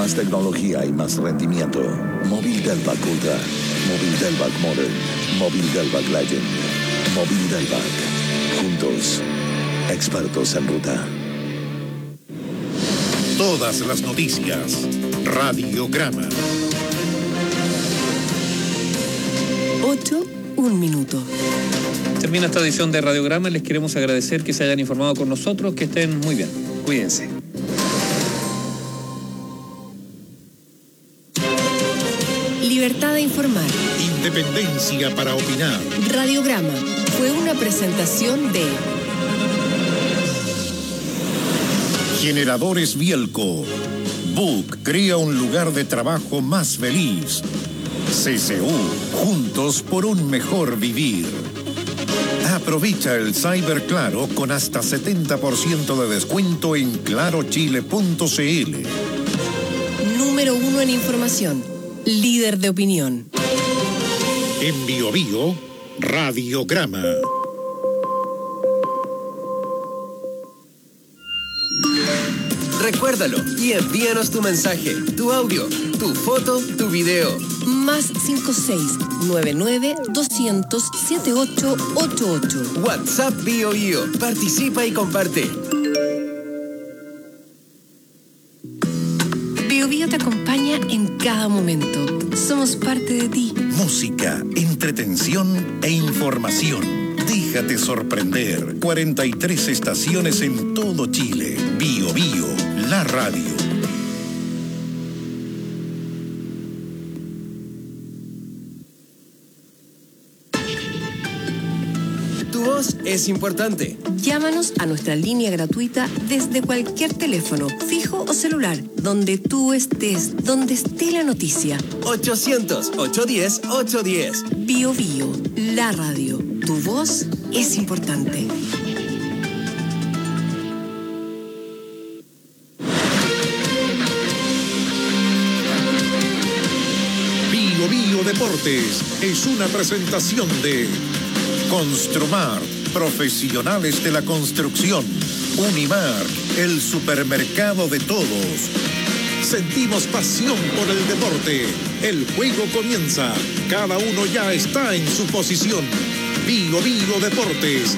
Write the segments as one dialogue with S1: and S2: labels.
S1: Más tecnología y más rendimiento. Móvil Delvac Ultra. Móvil Delvac Model. Móvil Delvac Legend. Móvil Delvac. Juntos, expertos en ruta.
S2: Todas las noticias. Radiograma.
S3: 8:01 minuto.
S4: Termina esta edición de Radiograma. Les queremos agradecer que se hayan informado con nosotros. Que estén muy bien. Cuídense.
S3: Libertad de informar.
S2: Independencia para opinar.
S3: Radiograma fue una presentación de
S2: Generadores Bielco. Book crea un lugar de trabajo más feliz. CCU, juntos por un mejor vivir. Aprovecha el Cyber Claro con hasta 70% de descuento en clarochile.cl.
S3: número 1 en información, líder de opinión.
S2: En Bio Bio, Radiograma.
S5: Recuérdalo y envíanos tu mensaje, tu audio, tu foto, tu video.
S3: Más 5699-200-7888.
S5: WhatsApp Bio Bio. Participa y comparte.
S3: Bio Bio te acompaña en cada momento. Somos parte de ti.
S2: Música, entretención e información. Déjate sorprender. 43 estaciones en todo Chile. Bio Bio, la radio.
S5: Tu voz es importante.
S3: Llámanos a nuestra línea gratuita desde cualquier teléfono, fijo o celular, donde tú estés, donde esté la noticia.
S5: 800-810-810.
S3: Bio Bio, la radio. Tu voz es importante.
S2: Bio Bio Deportes es una presentación de Construmar, profesionales de la construcción. Unimar, el supermercado de todos. Sentimos pasión por el deporte. El juego comienza. Cada uno ya está en su posición. Bio Bio Deportes.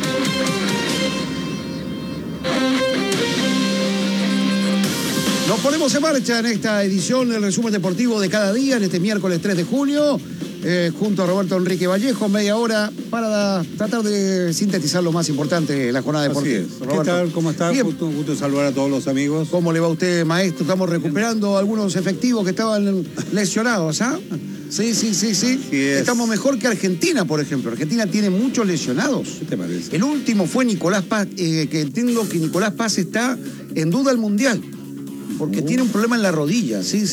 S6: Nos ponemos en marcha en esta edición del resumen deportivo de cada día, en este miércoles 3 de junio, junto a Roberto Enrique Vallejo, media hora para tratar de sintetizar lo más importante de la jornada deportiva.
S7: Así es. ¿Qué tal? ¿Cómo está? Gusto saludar a todos los amigos.
S6: ¿Cómo le va a usted, maestro? Estamos recuperando algunos efectivos que estaban lesionados, ¿ah? Sí. Estamos mejor que Argentina, por ejemplo. Argentina tiene muchos lesionados.
S7: ¿Qué te parece?
S6: El último fue Nicolás Paz, que entiendo que Nicolás Paz está en duda al Mundial. Porque tiene un problema en la rodilla. Sí.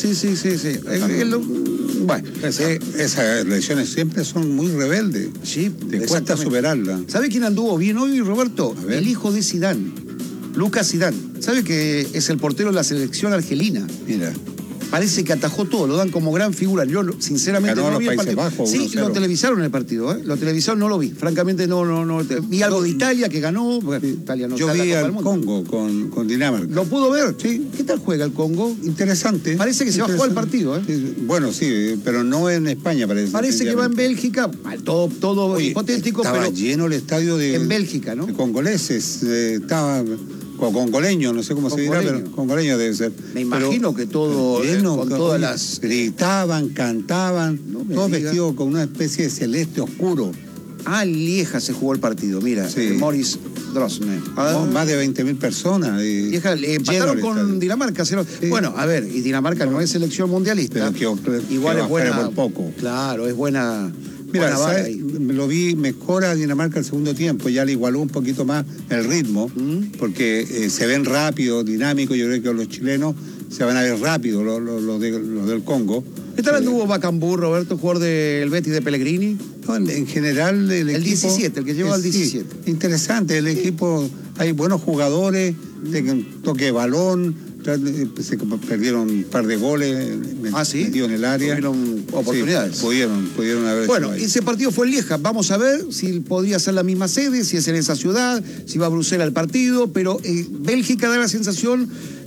S6: Bueno,
S7: esas lesiones siempre son muy rebeldes.
S6: Sí,
S7: te cuesta superarlas.
S6: ¿Sabe quién anduvo bien hoy, Roberto?
S7: A ver.
S6: El hijo de Zidane, Lucas Zidane. ¿Sabe que es el portero de la selección argelina?
S7: Mira.
S6: Parece que atajó todo, lo dan como gran figura. Yo, sinceramente,
S7: ganó
S6: no lo vi el
S7: Países
S6: partido.
S7: Bajos,
S6: Sí,
S7: 1-0.
S6: lo televisaron el partido, ¿eh? Lo televisaron, no lo vi. Francamente, no. Vi algo de Italia que ganó. Bueno, Italia no
S7: Yo
S6: está en
S7: vi
S6: la Copa
S7: al
S6: del Mundo.
S7: Congo con Dinamarca.
S6: ¿Lo pudo ver? Sí. ¿Qué tal juega el Congo?
S7: Interesante.
S6: Parece que se va a jugar el partido, ¿eh?
S7: Bueno, sí, pero no en España, parece.
S6: Parece que va en Bélgica. Todo
S7: Oye,
S6: hipotético,
S7: estaba
S6: pero
S7: lleno el estadio de...
S6: en Bélgica, ¿no?
S7: De congoleses. Estaba... Congoleño, no sé cómo se dirá, pero congoleño debe ser.
S6: Me imagino que todo,
S7: lleno,
S6: con todas las...
S7: Gritaban, cantaban, todos
S6: diga.
S7: vestidos con una especie de celeste oscuro.
S6: Ah, en Lieja se jugó el partido, mira,
S7: Sí.
S6: Morris Drosne.
S7: Más de 20.000 personas.
S6: Lieja, empataron con Dinamarca. Sí. Bueno, a ver, y Dinamarca no es selección mundialista.
S7: Pero
S6: igual
S7: que
S6: es buena.
S7: por poco.
S6: Claro, es buena.
S7: Mira,
S6: buena vara
S7: ¿sabes?
S6: ahí.
S7: Lo vi mejor a Dinamarca el segundo tiempo, ya le igualó un poquito más el ritmo, porque se ven rápido, dinámicos. Yo creo que los chilenos se van a ver rápido, los del Congo.
S6: ¿Qué tal anduvo Bacambú, Roberto, jugador del Betis de Pellegrini?
S7: No, en general el equipo...
S6: 17, el que lleva al 17.
S7: Sí, interesante, el equipo, hay buenos jugadores, toque de balón, se perdieron un par de goles metidos en el área.
S6: Tuvieron oportunidades.
S7: Sí, pudieron haber
S6: Bueno,
S7: hecho ahí.
S6: ese partido fue en Lieja. Vamos a ver si podría ser la misma sede, si es en esa ciudad, si va a Bruselas el partido, pero Bélgica da la sensación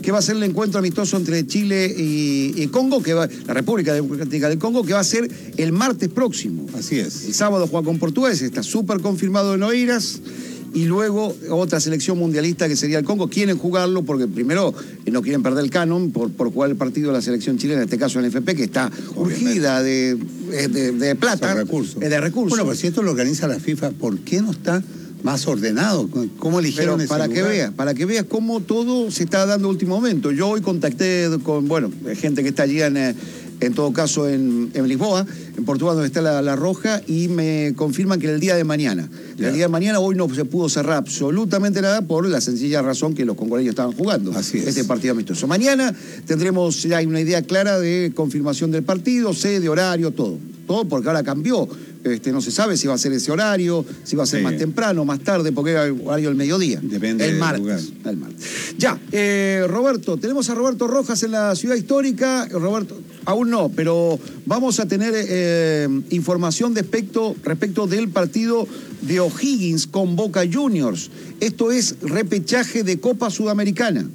S6: que va a ser el encuentro amistoso entre Chile y Congo, la República Democrática del Congo, que va a ser el martes próximo.
S7: Así es.
S6: El sábado juega con Portugal, está súper confirmado en Oeiras. Y luego otra selección mundialista que sería el Congo. Quieren jugarlo porque primero no quieren perder el canon por jugar el partido de la selección chilena, en este caso el NFP, que está urgida de plata. De recursos.
S7: Bueno, pues si esto lo organiza la FIFA, ¿por qué no está más ordenado? ¿Cómo eligieron ese lugar?
S6: Para que veas cómo todo se está dando en último momento. Yo hoy contacté con, gente que está allí en todo caso en Lisboa, en Portugal, donde está la Roja, y me confirman que el día de mañana. El día de mañana hoy no se pudo cerrar absolutamente nada por la sencilla razón que los congoleños estaban jugando.
S7: Así es.
S6: Este partido amistoso. Mañana tendremos ya una idea clara de confirmación del partido, sede, horario, todo. Todo porque ahora cambió. No se sabe si va a ser ese horario, si va a ser más temprano, más tarde, porque era el horario del mediodía.
S7: Depende
S6: del martes.
S7: Lugar.
S6: El martes. Ya, Roberto, tenemos a Roberto Rojas en la ciudad histórica. Roberto, aún no, pero vamos a tener información respecto del partido de O'Higgins con Boca Juniors. Esto es repechaje de Copa Sudamericana,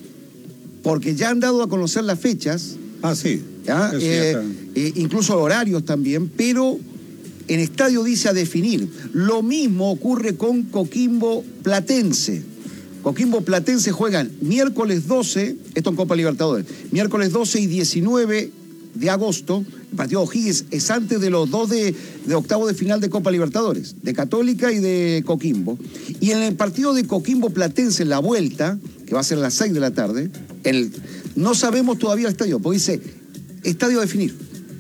S6: porque ya han dado a conocer las fechas.
S7: Ah, sí.
S6: ¿Ya? Incluso horarios también, pero en estadio dice a definir. Lo mismo ocurre con Coquimbo Platense. Coquimbo Platense juegan miércoles 12, esto en Copa Libertadores, miércoles 12 y 19 de agosto. El partido de O'Higgins es antes de los dos de octavo de final de Copa Libertadores, de Católica y de Coquimbo. Y en el partido de Coquimbo Platense, en la vuelta, que va a ser a las 6 de la tarde, no sabemos todavía el estadio, porque dice estadio a definir.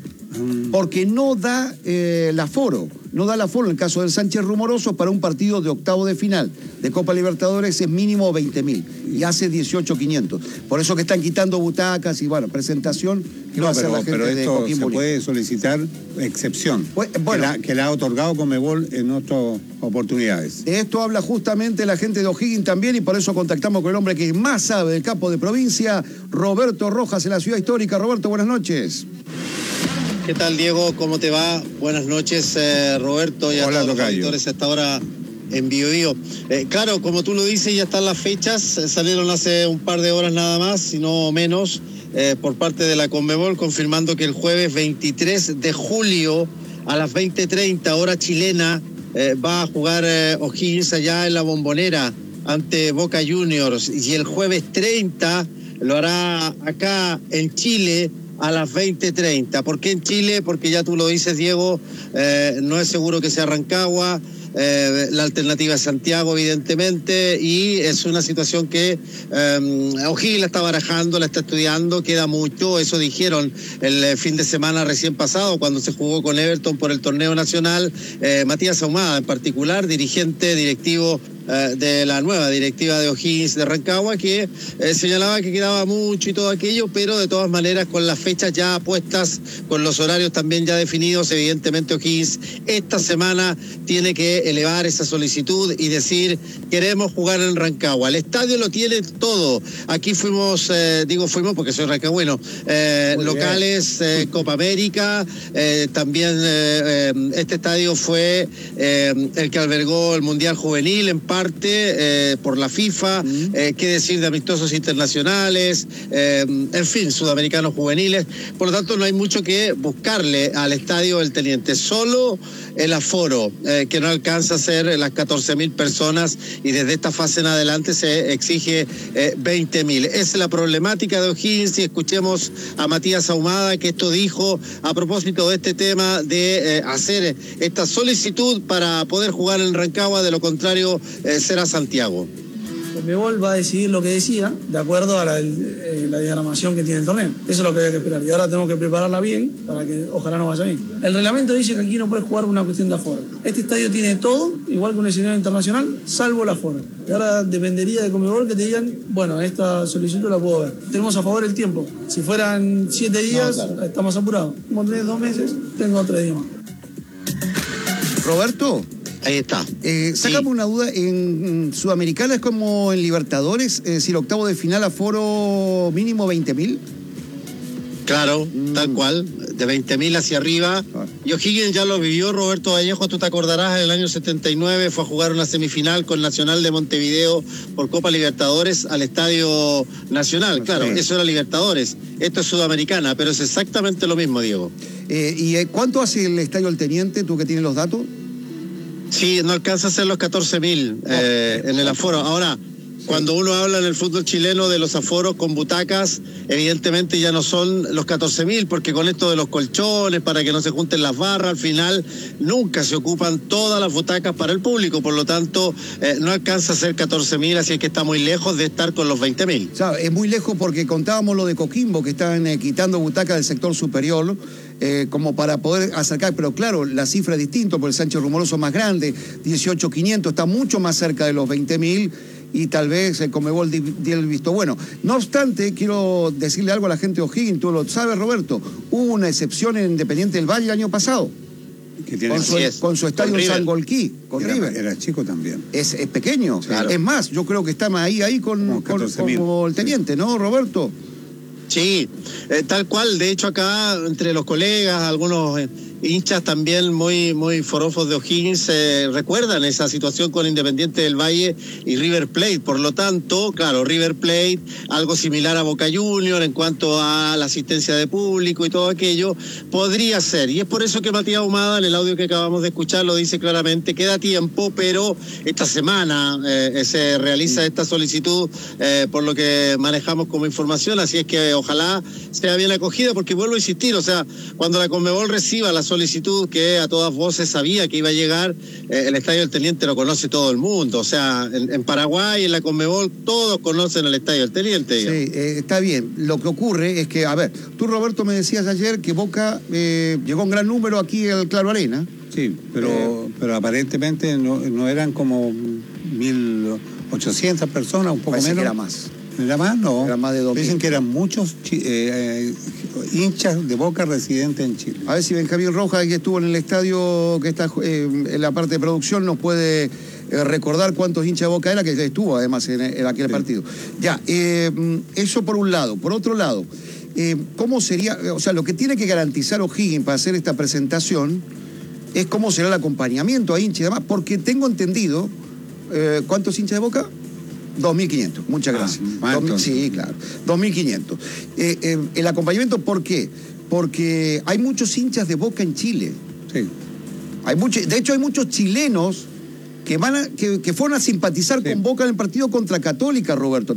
S6: Porque no da el aforo en el caso del Sánchez Rumoroso para un partido de octavo de final de Copa Libertadores es mínimo 20.000 y hace 18.500. Por eso que están quitando butacas y presentación que va a hacer la gente de Coquimbo.
S7: Pero se puede solicitar excepción, que la ha otorgado Conmebol en otras oportunidades.
S6: De esto habla justamente la gente de O'Higgins también, y por eso contactamos con el hombre que más sabe del campo de provincia, Roberto Rojas, en la ciudad histórica. Roberto, buenas noches.
S8: ¿Qué tal, Diego? ¿Cómo te va? Buenas noches, Roberto, y a todos los auditores a esta hora en Biobío. Claro, como tú lo dices, ya están las fechas, salieron hace un par de horas nada más, si no menos, por parte de la Conmebol, confirmando que el jueves 23 de julio a las 20:30, hora chilena, va a jugar O'Higgins allá en la Bombonera ante Boca Juniors, y el jueves 30 lo hará acá en Chile a las 20:30. ¿Por qué en Chile? Porque ya tú lo dices, Diego, no es seguro que sea Rancagua, la alternativa es Santiago, evidentemente, y es una situación que O'Higgins la está barajando, la está estudiando, queda mucho, eso dijeron el fin de semana recién pasado, cuando se jugó con Everton por el torneo nacional, Matías Ahumada en particular, directivo de la nueva directiva de O'Higgins de Rancagua, que señalaba que quedaba mucho y todo aquello, pero de todas maneras con las fechas ya puestas, con los horarios también ya definidos, evidentemente O'Higgins esta semana tiene que elevar esa solicitud y decir, queremos jugar en Rancagua. El estadio lo tiene todo. Aquí fuimos porque soy rancagüeno, locales, Copa América, también este estadio fue el que albergó el Mundial Juvenil en parte, por la FIFA, qué decir de amistosos internacionales, en fin, sudamericanos juveniles. Por lo tanto, no hay mucho que buscarle al estadio del Teniente, solo el aforo, que no alcanza a ser las 14.000 personas, y desde esta fase en adelante se exige 20.000. Esa es la problemática de O'Higgins, y escuchemos a Matías Ahumada, que esto dijo a propósito de este tema de hacer esta solicitud para poder jugar en Rancagua. De lo contrario, será Santiago.
S9: Conmebol va a decidir lo que decida, de acuerdo a la diagramación que tiene el torneo. Eso es lo que hay que esperar. Y ahora tenemos que prepararla bien para que ojalá nos vaya bien. El reglamento dice que aquí no puedes jugar por una cuestión de aforo. Este estadio tiene todo, igual que un escenario internacional, salvo el aforo. Y ahora dependería de Conmebol que te digan, bueno, esta solicitud la puedo ver. Tenemos a favor el tiempo. Si fueran 7 días, estamos apurados. Como tenés 2 meses, tengo 3 días más.
S6: Roberto.
S8: Ahí está.
S6: Sácame una duda, ¿en Sudamericana es como en Libertadores? Si el octavo de final aforo mínimo 20.000.
S8: Claro, tal cual, de 20.000 hacia arriba. Y O'Higgins ya lo vivió, Roberto Vallejo, tú te acordarás, en el año 79 fue a jugar una semifinal con Nacional de Montevideo por Copa Libertadores al Estadio Nacional. Claro, eso era Libertadores, esto es Sudamericana, pero es exactamente lo mismo, Diego.
S6: ¿Y cuánto hace el Estadio El Teniente, tú que tienes los datos?
S8: Sí, no alcanza a ser los 14.000 en el aforo. Ahora, cuando uno habla en el fútbol chileno de los aforos con butacas, evidentemente ya no son los 14.000, porque con esto de los colchones, para que no se junten las barras, al final nunca se ocupan todas las butacas para el público, por lo tanto no alcanza a ser 14.000, así es que está muy lejos de estar con los 20.000.
S6: O sea, es muy lejos porque contábamos lo de Coquimbo, que están quitando butacas del sector superior, como para poder acercar, pero claro, la cifra es distinta, porque el Sánchez Rumoroso es más grande, 18.500, está mucho más cerca de los 20.000, y tal vez el Conmebol dio el visto bueno. No obstante, quiero decirle algo a la gente de O'Higgins, tú lo sabes, Roberto, hubo una excepción en Independiente del Valle el año pasado, con su estadio en Sangolquí, con River.
S7: Era chico también.
S6: Es pequeño, claro. Es más, yo creo que está ahí como el Teniente, ¿no, Roberto?
S8: Sí, tal cual. De hecho, acá entre los colegas, algunos hinchas también muy forofos de O'Higgins recuerdan esa situación con Independiente del Valle y River Plate. Por lo tanto, claro, River Plate, algo similar a Boca Juniors en cuanto a la asistencia de público y todo aquello, podría ser. Y es por eso que Matías Ahumada, en el audio que acabamos de escuchar, lo dice claramente, queda tiempo, pero esta semana se realiza esta solicitud por lo que manejamos como información, así es que ojalá sea bien acogida, porque vuelvo a insistir, o sea, cuando la Conmebol reciba la solicitud que a todas voces sabía que iba a llegar, el Estadio del Teniente lo conoce todo el mundo, o sea, en Paraguay, en la Conmebol, todos conocen el Estadio del Teniente. Digamos.
S6: Sí, está bien. Lo que ocurre es que, a ver, tú, Roberto, me decías ayer que Boca llegó un gran número aquí al Claro Arena.
S7: Sí, pero aparentemente no eran como 1.800 personas, un poco menos.
S6: Que era más.
S7: ¿Era más? No.
S6: Era más de 2.000.
S7: Dicen que eran muchos hinchas de Boca residentes en Chile.
S6: A ver si Benjamín Rojas, que estuvo en el estadio, que está en la parte de producción, nos puede recordar cuántos hinchas de Boca era, que estuvo además en aquel partido. Ya, eso por un lado. Por otro lado, ¿cómo sería? O sea, lo que tiene que garantizar O'Higgins para hacer esta presentación es cómo será el acompañamiento a hinchas y demás, porque tengo entendido, ¿cuántos hinchas de Boca? 2.500, muchas gracias. Sí, claro, 2.500. El acompañamiento, ¿por qué? Porque hay muchos hinchas de Boca en Chile.
S7: Sí.
S6: De hecho, hay muchos chilenos que fueron a simpatizar con Boca en el partido contra Católica, Roberto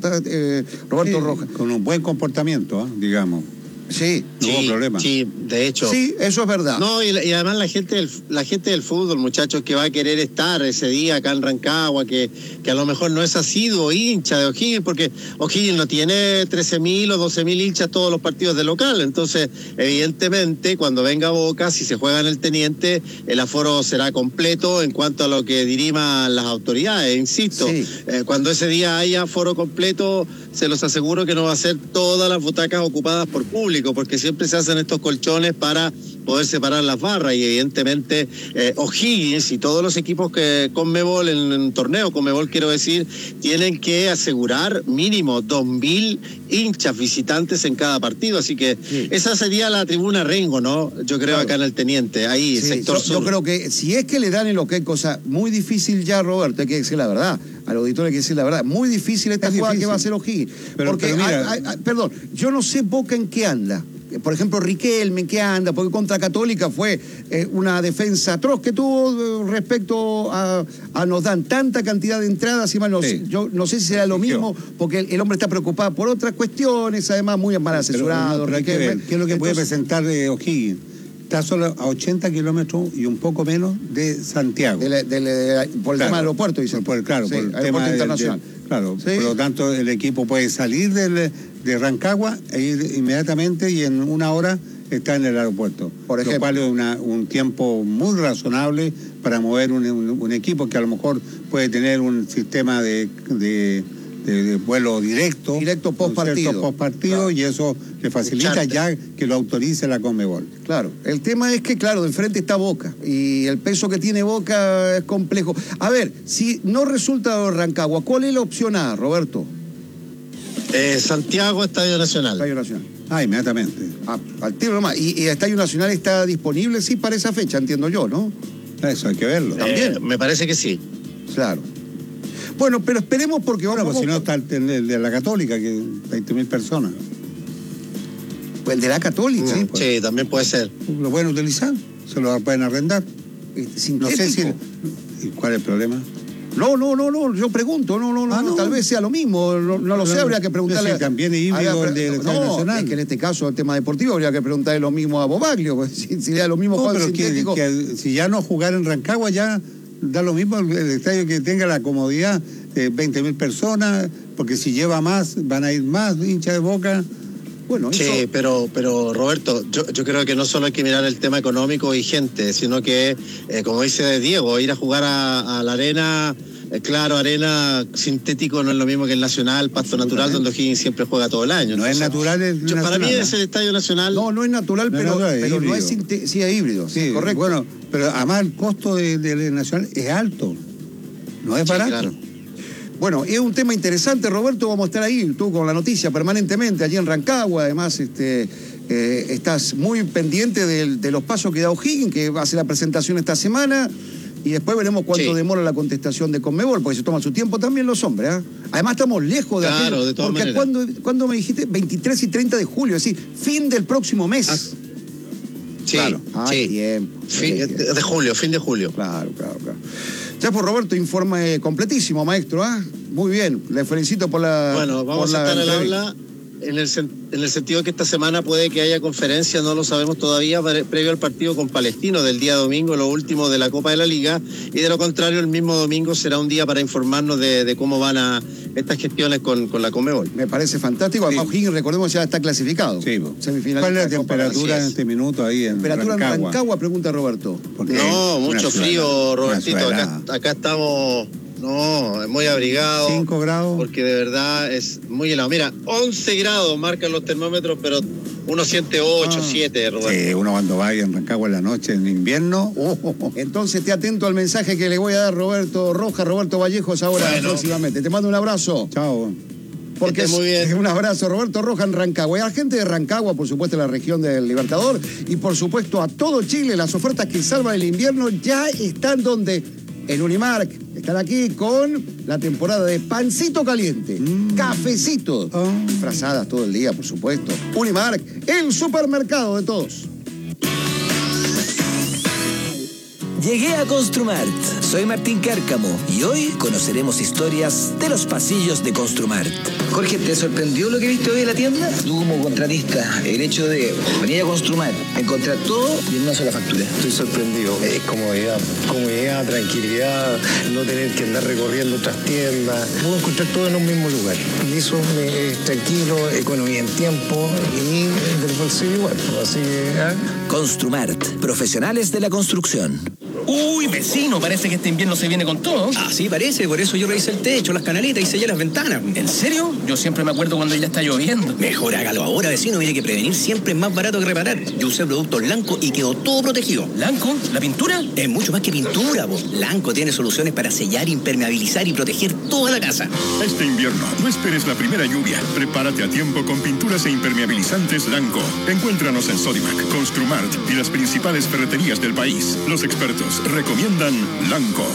S6: Rojas. Con
S7: un buen comportamiento, digamos.
S6: Sí,
S7: no hubo problema.
S8: Sí, de hecho.
S6: Sí, eso es verdad.
S8: No, y además la gente del fútbol, muchachos, que va a querer estar ese día acá en Rancagua, que a lo mejor no es asiduo hincha de O'Higgins, porque O'Higgins no tiene 13.000 o 12.000 hinchas todos los partidos de local. Entonces, evidentemente, cuando venga Boca, si se juega en el Teniente, el aforo será completo en cuanto a lo que diriman las autoridades. Insisto, cuando ese día haya aforo completo, se los aseguro que no va a ser todas las butacas ocupadas por público, porque siempre se hacen estos colchones para poder separar las barras, y evidentemente O'Higgins y todos los equipos que Conmebol en torneo Conmebol, quiero decir, tienen que asegurar mínimo 2.000 hinchas visitantes en cada partido, así que esa sería la tribuna Rengo, ¿no? Yo creo acá en el Teniente, ahí, sector sur.
S6: Yo creo que si es que le dan el ok, cosa muy difícil ya, Roberto, hay que decir la verdad, al auditorio hay que decir la verdad, muy difícil esta jugada que va a hacer O'Higgins, porque perdón, yo no sé Boca en qué anda. Por ejemplo, Riquelme, ¿en qué anda? Porque contra Católica fue una defensa atroz que tuvo respecto a nos dan tanta cantidad de entradas y más. Yo no sé si será lo mismo, porque el hombre está preocupado por otras cuestiones, además muy mal asesorado.
S7: Pero hay que ver, ¿qué es lo que puede presentar O'Higgins? Está solo a 80 kilómetros y un poco menos de Santiago.
S6: Por el tema del aeropuerto, dicen.
S7: Por el tema
S6: internacional.
S7: Por lo tanto, el equipo puede salir de Rancagua e ir inmediatamente y en una hora está en el aeropuerto. Por ejemplo. Lo cual es un tiempo muy razonable para mover un equipo que a lo mejor puede tener un sistema de vuelo directo post partido, y eso le facilita ya que lo autorice la Conmebol.
S6: Claro, el tema es que, claro, de frente está Boca y el peso que tiene Boca es complejo. A ver, si no resulta Rancagua, ¿cuál es la opción A, Roberto?
S8: Santiago, Estadio Nacional.
S6: Estadio Nacional.
S7: Inmediatamente.
S6: Al tiro nomás. ¿Y Estadio Nacional está disponible, sí, para esa fecha, entiendo yo, ¿no?
S7: Eso hay que verlo.
S6: También.
S8: Me parece que sí.
S6: Claro. Bueno, pero esperemos porque
S7: pues si no está el de la Católica, que 20.000 personas.
S6: Pues el de la Católica.
S8: Sí, pues. Sí, también puede ser.
S7: Lo pueden utilizar, se lo pueden arrendar. No sé si... ¿Cuál es el problema?
S6: No, yo pregunto, tal vez sea lo mismo, no lo sé, habría que preguntarle...
S7: Sí, también es híbrido el de Estadio Nacional.
S6: Es que en este caso, el tema deportivo, habría que preguntarle lo mismo a Bobaglio, pues, si le da lo mismo juego sintético...
S7: Que si ya no jugar en Rancagua, ya da lo mismo el estadio que tenga la comodidad de 20.000 personas, porque si lleva más, van a ir más hinchas de Boca...
S8: Bueno, sí, eso... pero Roberto, yo creo que no solo hay que mirar el tema económico y gente, sino que, como dice Diego, ir a jugar a la arena, claro, arena sintético no es lo mismo que el Nacional, pasto natural, donde O'Higgins siempre juega todo el año.
S7: No es natural el Nacional.
S8: Para mí es el Estadio Nacional.
S6: No es natural, pero no es sintético, sí es híbrido, sí, correcto.
S7: Bueno, pero además el costo del Nacional es alto, no es barato.
S8: Claro.
S6: Bueno, es un tema interesante, Roberto, vamos a estar ahí, tú con la noticia permanentemente, allí en Rancagua, además estás muy pendiente de los pasos que da O'Higgins, que va a hacer la presentación esta semana, y después veremos cuánto demora la contestación de Conmebol, porque se toma su tiempo también los hombres, ¿eh? Además estamos lejos de
S8: aquel, de todas
S6: porque ¿cuándo me dijiste? 23 y 30 de julio, es decir, fin del próximo mes.
S8: Sí,
S6: claro.
S8: sí.
S6: Tiempo.
S8: De julio, fin de julio.
S6: Claro. Ya por Roberto, informe completísimo, maestro, ¿ah? Muy bien, le felicito por la...
S8: Bueno, vamos a estar al habla en el sentido que esta semana puede que haya conferencia, no lo sabemos todavía, previo al partido con Palestino del día domingo, lo último de la Copa de la Liga, y de lo contrario el mismo domingo será un día para informarnos de cómo van a estas gestiones con la Conmebol.
S6: Me parece fantástico, además O'Higgins, recordemos, ya está clasificado.
S7: Sí, ¿cuál es la temperatura en este minuto ahí en Rancagua?
S6: Temperatura en Rancagua, pregunta Roberto.
S8: No, mucho frío, Robertito, acá estamos... No, es muy abrigado.
S7: 5 grados.
S8: Porque de verdad es muy helado. Mira, 11 grados marcan los termómetros, pero uno siente 8, 7, Roberto.
S7: Sí, uno cuando vaya en Rancagua en la noche, en invierno.
S6: Entonces, esté atento al mensaje que le voy a dar Roberto Vallejos ahora próximamente. Te mando un abrazo.
S7: Chao.
S6: Porque
S8: muy bien.
S6: Un abrazo, Roberto Rojas en Rancagua. Y a la gente de Rancagua, por supuesto, en la región del Libertador. Y por supuesto, a todo Chile, las ofertas que salvan el invierno ya están donde... En Unimark, están aquí con la temporada de pancito caliente, cafecito, frazadas todo el día, por supuesto. Unimark, el supermercado de todos.
S10: Llegué a Construmart. Soy Martín Cárcamo y hoy conoceremos historias de los pasillos de Construmart. Jorge, ¿te sorprendió lo que viste hoy en la tienda? Tú como contratista, el hecho de venir a Construmart, encontrar todo y en una sola factura.
S11: Estoy sorprendido. Es comodidad, tranquilidad, no tener que andar recorriendo otras tiendas. Puedo encontrar todo en un mismo lugar. Y eso es tranquilo, economía en tiempo y del bolsillo igual. Así que...
S10: Construmart, profesionales de la construcción.
S12: Uy, vecino, parece que este invierno se viene con todo.
S13: Ah, sí, parece, por eso yo revisé el techo, las canaletas y sellé las ventanas.
S12: ¿En serio? Yo siempre me acuerdo cuando ya está lloviendo.
S13: Mejor hágalo ahora, vecino, mire que prevenir siempre es más barato que reparar. Yo usé productos Lanco y quedó todo protegido.
S12: ¿Lanco? ¿La pintura?
S13: Es mucho más que pintura, po. Lanco tiene soluciones para sellar, impermeabilizar y proteger toda la casa.
S14: Este invierno, no esperes la primera lluvia. Prepárate a tiempo con pinturas e impermeabilizantes Lanco. Encuéntranos en Sodimac, Construmart y las principales ferreterías del país. Los expertos recomiendan Lanco.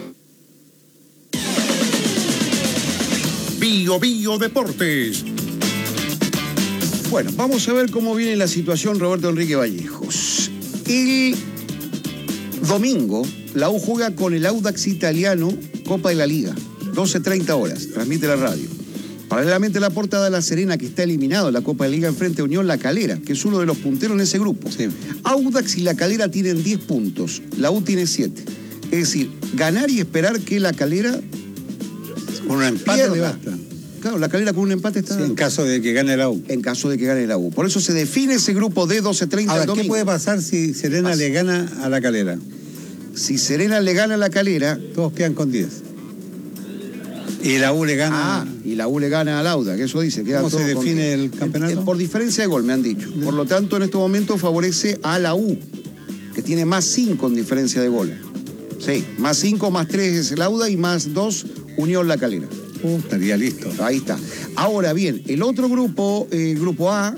S2: Bio Deportes.
S6: Bueno, vamos a ver cómo viene la situación, Roberto Enrique Vallejos. El domingo, la U juega con el Audax Italiano, Copa de la Liga, 12:30 horas, transmite la radio. Paralelamente la portada de La Serena, que está eliminado en la Copa de Liga, enfrente a Unión La Calera, que es uno de los punteros en ese grupo.
S7: Sí.
S6: Audax y La Calera tienen 10 puntos, la U tiene 7. Es decir, ganar y esperar que La Calera
S7: con un empate le basta.
S6: Claro, La Calera con un empate está...
S7: Sí, en caso de que gane la U.
S6: En caso de que gane la U. Por eso se define ese grupo de 12:30
S7: Ahora,
S6: el domingo.
S7: ¿qué puede pasar si Serena le gana a La Calera?
S6: Si Serena le gana a La Calera...
S7: Todos quedan con 10. Y la U le gana...
S6: y la U le gana al Audax, que eso dice.
S7: ¿Cómo se define el campeonato?
S6: Por diferencia de gol, me han dicho. Por lo tanto, en este momento favorece a la U, que tiene más 5 en diferencia de gol. Sí, más 5, más 3 es el Audax y más 2 Unión La Calera.
S7: Estaría listo.
S6: Ahí está. Ahora bien, el otro grupo, el grupo A,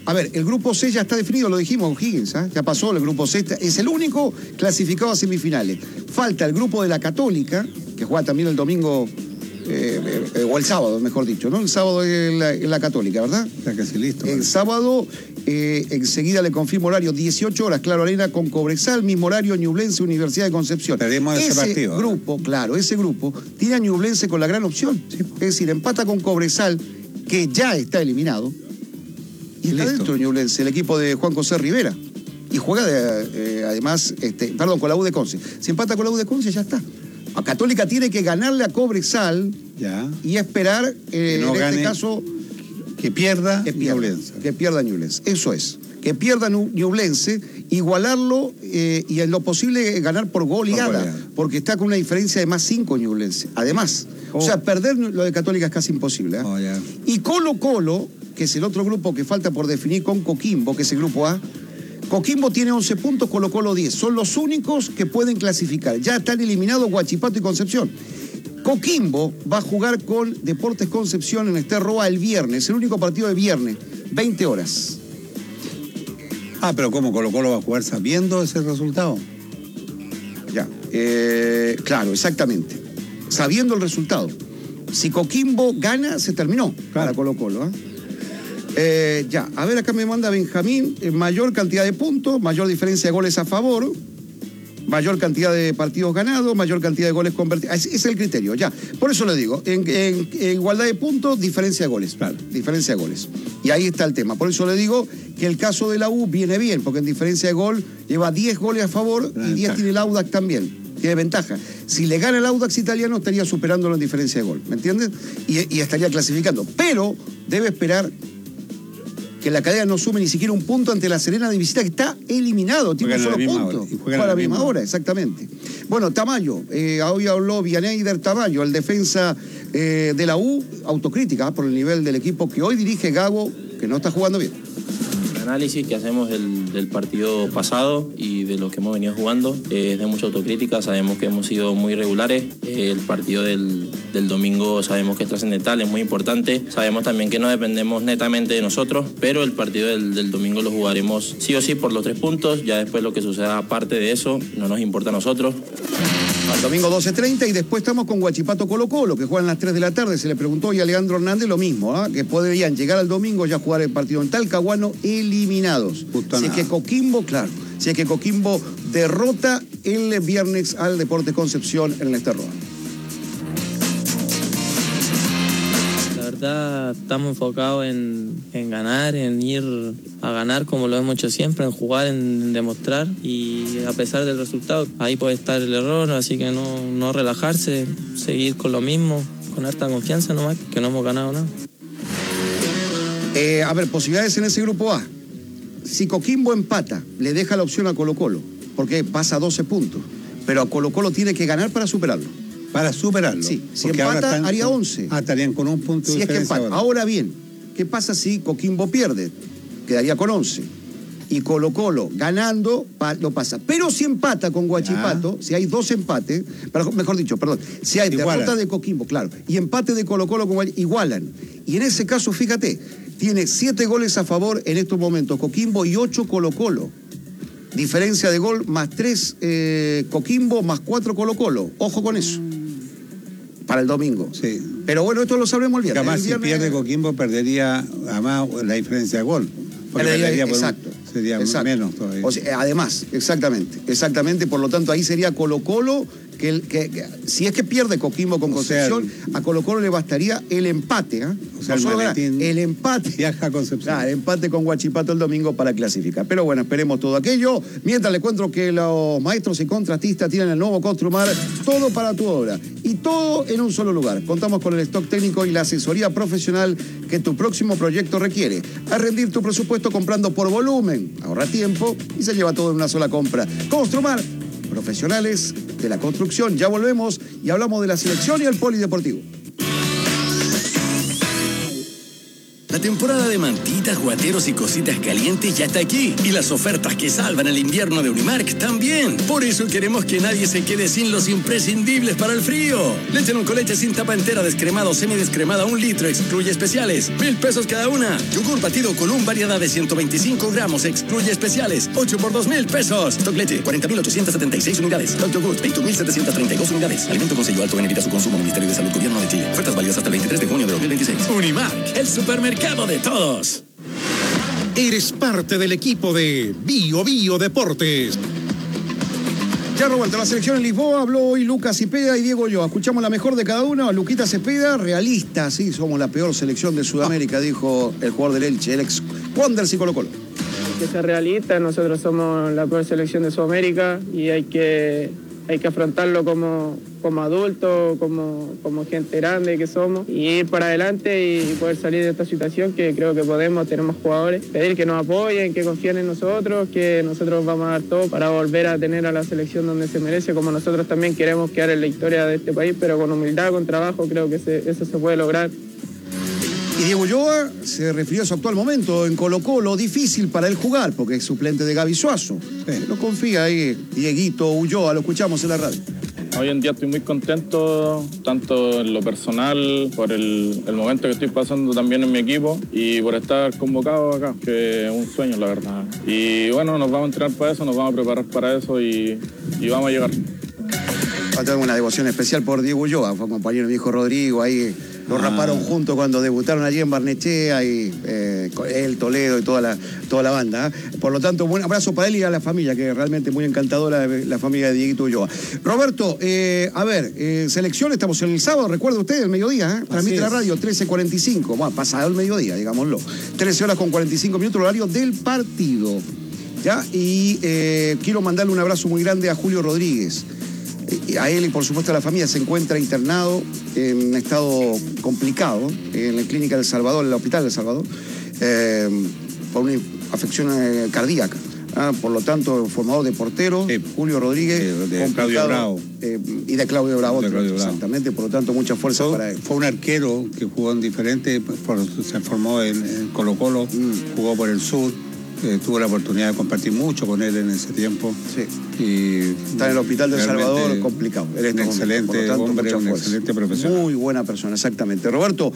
S6: A ver, el grupo C ya está definido, lo dijimos, O'Higgins, ¿eh? Ya pasó el grupo C, es el único clasificado a semifinales. Falta el grupo de la Católica, que juega también el domingo, o el sábado, mejor dicho, ¿no? El sábado es la Católica, ¿verdad?
S7: Está casi listo.
S6: El sábado, enseguida le confirmo horario, 18 horas, Claro Arena con Cobresal, mismo horario, Ñublense, Universidad de Concepción.
S7: Perdemos ese partido.
S6: Grupo, claro, ese grupo tiene a Ñublense con la gran opción. Sí. Es decir, empata con Cobresal, que ya está eliminado. Y está dentro de Ñublense, el equipo de Juan José Rivera. Y juega además, con la U de Conce. Si empata con la U de Conce, ya está. A Católica tiene que ganarle a Cobresal y esperar, que no gane, este caso,
S7: que pierda Ñublense.
S6: Que pierda Ñublense, eso es. Que pierda Ñublense, igualarlo y en lo posible ganar por goleada, porque está con una diferencia de +5 Ñublense. Además, o sea, perder lo de Católica es casi imposible. Y Colo-Colo, que es el otro grupo que falta por definir con Coquimbo, que es el grupo A. Coquimbo tiene 11 puntos, Colo-Colo 10. Son los únicos que pueden clasificar. Ya están eliminados Huachipato y Concepción. Coquimbo va a jugar con Deportes Concepción en Esterroa el viernes, el único partido de viernes, 20 horas.
S7: Pero ¿cómo Colo-Colo va a jugar sabiendo ese resultado?
S6: Ya, claro, exactamente. Sabiendo el resultado. Si Coquimbo gana, se terminó para Colo-Colo, ya, a ver, acá me manda Benjamín, mayor cantidad de puntos, mayor diferencia de goles a favor, mayor cantidad de partidos ganados, mayor cantidad de goles convertidos. Ese es el criterio, ya. Por eso le digo, en igualdad de puntos, diferencia de goles. Claro, diferencia de goles. Y ahí está el tema. Por eso le digo que el caso de la U viene bien, porque en diferencia de gol lleva 10 goles a favor y 10 tiene el Audax también. Tiene ventaja. Si le gana el Audax italiano, estaría superándolo en diferencia de gol. ¿Me entiendes? Y estaría clasificando. Pero debe esperar que la cadena no sume ni siquiera un punto ante la Serena de visita, que está eliminado, tiene un solo punto. Juega a la misma hora, exactamente. Bueno, Tamayo, hoy habló Vianeyder Tamayo, el defensa de la U, autocrítica por el nivel del equipo que hoy dirige Gago, que no está jugando bien.
S15: El análisis que hacemos del partido pasado y de lo que hemos venido jugando es de mucha autocrítica. Sabemos que hemos sido muy regulares. El partido del domingo sabemos que es trascendental, es muy importante. Sabemos también que no dependemos netamente de nosotros, pero el partido del domingo lo jugaremos sí o sí por los 3 puntos. Ya después lo que suceda aparte de eso no nos importa a nosotros.
S6: Al domingo 12:30 y después estamos con Huachipato Colo-Colo, que juegan a las 3 de la tarde. Se le preguntó hoy a Leandro Hernández lo mismo, que podrían llegar al domingo ya a jugar el partido en Talcahuano eliminados. Si es que Coquimbo, claro, si es que Coquimbo derrota el viernes al Deportes Concepción en el Esterroa.
S16: La verdad, estamos enfocados en ganar, en ir a ganar como lo hemos hecho siempre, en jugar, en demostrar, y a pesar del resultado, ahí puede estar el error, así que no relajarse, seguir con lo mismo, con harta confianza nomás, que no hemos ganado nada.
S6: A ver, posibilidades en ese grupo A. Si Coquimbo empata, le deja la opción a Colo-Colo, porque pasa a 12 puntos, pero a Colo-Colo tiene que ganar para superarlo.
S7: Para superarlo.
S6: Sí, si empata haría 11.
S7: Estarían con un punto de
S6: diferencia. Si es que empata. Ahora bien, ¿qué pasa si Coquimbo pierde? Quedaría con 11. Y Colo-Colo ganando lo pasa. Pero si empata con Huachipato, si hay 2 empates, mejor dicho, perdón, si hay derrota de Coquimbo, claro, y empate de Colo-Colo con Huachipato, igualan. Y en ese caso, fíjate, tiene 7 goles a favor en estos momentos Coquimbo y 8 Colo-Colo. Diferencia de gol más 3 Coquimbo más 4 Colo-Colo. Ojo con eso. Para el domingo.
S7: Sí.
S6: Pero bueno, esto lo sabremos el viernes.
S7: Además, si pierde Coquimbo, perdería además la diferencia de gol.
S6: Exacto.
S7: Sería menos todavía.
S6: O sea, además, exactamente. Por lo tanto, ahí sería Colo-Colo, que si es que pierde Coquimbo con Concepción, a Colo-Colo le bastaría el empate.
S7: O sea,
S6: el empate.
S7: Viaja a Concepción.
S6: El empate con Huachipato el domingo para clasificar. Pero bueno, esperemos todo aquello. Mientras les cuento que los maestros y contratistas tienen el nuevo Construmar, todo para tu obra. Y todo en un solo lugar. Contamos con el stock técnico y la asesoría profesional que tu próximo proyecto requiere. A rendir tu presupuesto comprando por volumen. Ahorra tiempo y se lleva todo en una sola compra. Construmar, profesionales de la construcción. Ya volvemos y hablamos de la selección y el polideportivo.
S17: La temporada de mantitas, guateros y cositas calientes ya está aquí. Y las ofertas que salvan el invierno de Unimark también. Por eso queremos que nadie se quede sin los imprescindibles para el frío. Leche con leche sin tapa entera, descremada o semidescremada, 1 litro, excluye especiales, 1,000 pesos cada una. Yogur batido con un variedad de 125 gramos, excluye especiales, 8 por 2,000 pesos. Stock leche, 40,876 unidades. Stock yogur, 21,732 unidades. Alimento con sello alto en evita su consumo. Ministerio de Salud, Gobierno de Chile. Ofertas válidas hasta el 23 de junio de 2026. Unimark, el supermercado de todos.
S2: Eres parte del equipo de Bio Bio Deportes.
S6: Ya, Roberto, la selección en Lisboa habló hoy Lucas Cepeda y Diego Ulloa. Escuchamos la mejor de cada uno. Luquita Cepeda, realista, sí, somos la peor selección de Sudamérica, dijo el jugador del Elche, el ex Wanderers y Colo-Colo.
S18: Hay que ser realista, nosotros somos la peor selección de Sudamérica y hay que afrontarlo como adultos, como gente grande que somos, y ir para adelante y poder salir de esta situación que creo que podemos, tenemos jugadores, pedir que nos apoyen, que confíen en nosotros, que nosotros vamos a dar todo para volver a tener a la selección donde se merece, como nosotros también queremos quedar en la historia de este país, pero con humildad, con trabajo, creo que eso se puede lograr.
S6: Y Diego Ulloa se refirió a su actual momento en Colo-Colo, difícil para él jugar, porque es suplente de Gaby Suazo. No confía ahí, Dieguito Ulloa, lo escuchamos en la radio.
S19: Hoy en día estoy muy contento, tanto en lo personal, por el momento que estoy pasando también en mi equipo y por estar convocado acá, que es un sueño, la verdad. Y bueno, nos vamos a entrenar para eso, nos vamos a preparar para eso y vamos a llegar.
S6: Tengo una devoción especial por Diego Ulloa, fue compañero de mi hijo Rodrigo, ahí lo raparon juntos cuando debutaron allí en Barnechea y él, Toledo y toda la banda. Por lo tanto, buen abrazo para él y a la familia, que es realmente muy encantadora la familia de Dieguito Ulloa. Roberto, selección, estamos en el sábado, recuerda usted, el mediodía, transmite la radio, 13:45, bueno, pasado el mediodía, digámoslo. 13 horas con 45 minutos, el horario del partido. ¿Ya? Y quiero mandarle un abrazo muy grande a Julio Rodríguez. A él y por supuesto a la familia. Se encuentra internado en un estado complicado en la clínica del Salvador, en el hospital del Salvador, por una afección cardíaca. Por lo tanto, formador de portero, Julio Rodríguez,
S7: de Claudio Bravo.
S6: Y de Claudio Bravo, exactamente, por lo tanto, mucha fuerza para él.
S7: Fue un arquero que jugó en diferentes, se formó en Colo-Colo, jugó por el sur. Tuve la oportunidad de compartir mucho con él en ese tiempo.
S6: Sí. Y está en el hospital del Salvador, complicado.
S7: Un excelente hombre, un excelente profesional.
S6: Muy buena persona, exactamente. Roberto,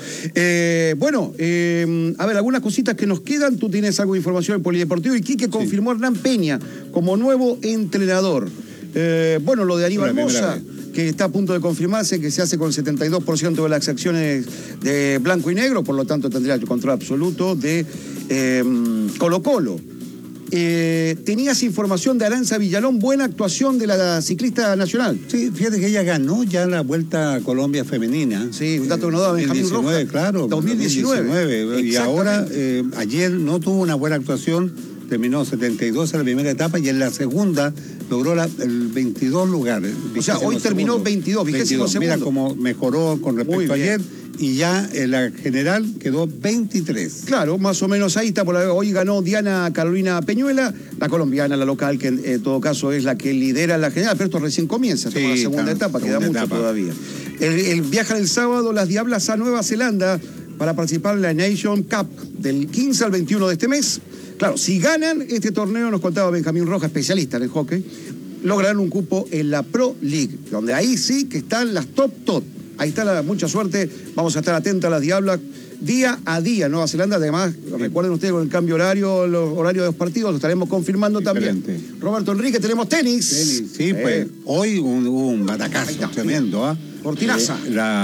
S6: a ver, algunas cositas que nos quedan. Tú tienes algo de información del Polideportivo y Quique confirmó a Hernán Peña como nuevo entrenador. Lo de Aníbal Mosa, que está a punto de confirmarse, que se hace con el 72% de las acciones de blanco y negro, por lo tanto tendría el control absoluto de Colo-Colo. Tenías información de Aranza Villalón, buena actuación de la ciclista nacional.
S7: Sí, fíjate que ella ganó ya la Vuelta a Colombia femenina.
S6: Sí, un dato que nos da Benjamín Rojas.
S7: Claro, 2019. Y ahora, ayer no tuvo una buena actuación, terminó 72 en la primera etapa y en la segunda logró el 22 lugar.
S6: O sea, hoy terminó 22, 22.
S7: Mira cómo mejoró con respecto a ayer. Y ya en la general quedó 23.
S6: Claro, más o menos ahí está. Hoy ganó Diana Carolina Peñuela, la colombiana, la local, que en todo caso es la que lidera la general, pero esto recién comienza, la segunda etapa, queda mucho todavía. El viajan el sábado las Diablas a Nueva Zelanda para participar en la Nation Cup del 15 al 21 de este mes. Claro, si ganan este torneo, nos contaba Benjamín Rojas, especialista en el hockey, lograrán un cupo en la Pro League, donde ahí sí que están las top. Ahí está mucha suerte, vamos a estar atentos a las Diablas día a día. Nueva Zelanda, además, recuerden ustedes con el cambio horario, los horarios de los partidos, lo estaremos confirmando también. Roberto Enrique, tenemos tenis.
S7: Sí, pues hoy hubo un batacazo tremendo.
S6: Cortinaza.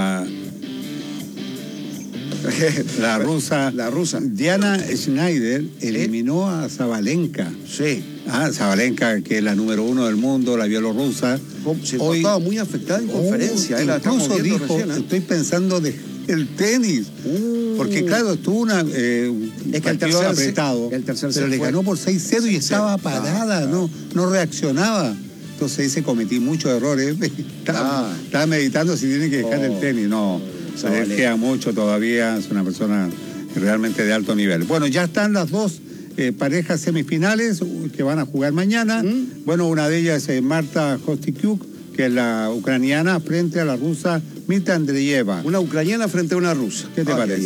S7: La rusa Diana Schneider eliminó a Zabalenka.
S6: Sí.
S7: Zabalenka, que es la número 1 del mundo, la bielorrusa.
S6: Se estaba muy afectada en conferencia.
S7: Incluso dijo, estoy pensando el tenis. Porque claro, estuvo un partido apretado, pero le ganó por 6-0 y estaba parada, no reaccionaba. Entonces dice, cometí muchos errores. Estaba meditando si tiene que dejar el tenis. No, se le queda mucho todavía, es una persona realmente de alto nivel. Bueno, ya están las dos parejas semifinales que van a jugar mañana. Bueno, una de ellas es Marta Kostyuk, que es la ucraniana, frente a la rusa Mita Andreeva.
S6: Una ucraniana frente a una rusa.
S7: ¿Qué te parece?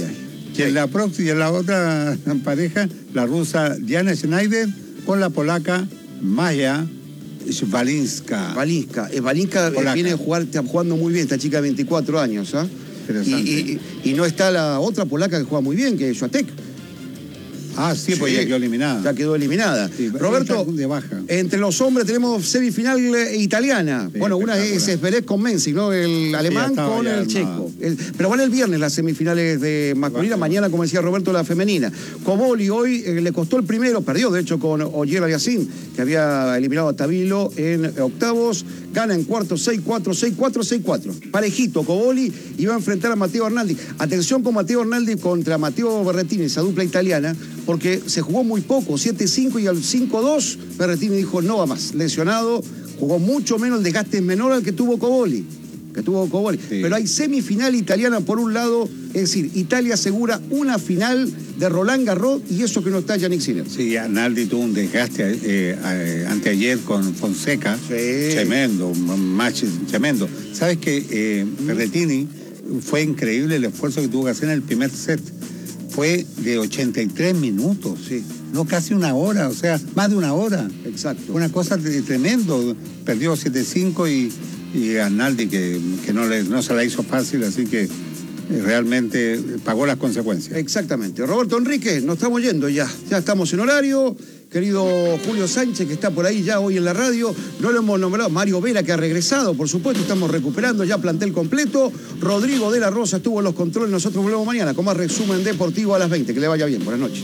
S7: Y en la otra pareja, la rusa Diana Schneider con la polaca Maya Walinska.
S6: Walinska viene está jugando muy bien, esta chica de 24 años. Y no está la otra polaca que juega muy bien, que es Swiatek.
S7: Sí, pues ya quedó eliminada.
S6: Ya quedó eliminada.
S7: Sí,
S6: Roberto,
S7: de baja.
S6: entre los hombres tenemos semifinal italiana. Sí, bueno, una es Esberet con Menzi, ¿no? El alemán con el checo. Pero van el viernes las semifinales de masculina, mañana, como decía Roberto, la femenina. Coboli hoy le costó el primero, perdió de hecho con Oyer Aliassime, que había eliminado a Tabilo en octavos. Gana en cuartos 6-4, 6-4, 6-4. Parejito, Coboli iba a enfrentar a Matteo Arnaldi. Atención con Matteo Arnaldi contra Matteo Berrettini, esa dupla italiana, porque se jugó muy poco, 7-5 y al 5-2, Berrettini dijo no va más, lesionado, jugó mucho menos, el desgaste es menor al que tuvo Coboli. Sí. Pero hay semifinal italiana por un lado, es decir, Italia asegura una final de Roland Garros y eso que no está Yannick Sinner.
S7: Sí, Arnaldi tuvo un desgaste anteayer con Fonseca, tremendo, un match tremendo. ¿Sabes que Berrettini fue increíble el esfuerzo que tuvo que hacer en el primer set? Fue de 83 minutos, no casi una hora, o sea, más de una hora.
S6: Exacto.
S7: Una cosa tremendo, perdió 7-5 y Arnaldi que no se la hizo fácil, así que realmente pagó las consecuencias.
S6: Exactamente. Roberto Enrique, nos estamos yendo ya estamos en horario. Querido Julio Sánchez, que está por ahí ya hoy en la radio, no lo hemos nombrado, Mario Vera, que ha regresado, por supuesto, estamos recuperando ya plantel completo. Rodrigo de la Rosa estuvo en los controles, nosotros volvemos mañana con más resumen deportivo a las 20. Que le vaya bien, buenas noches.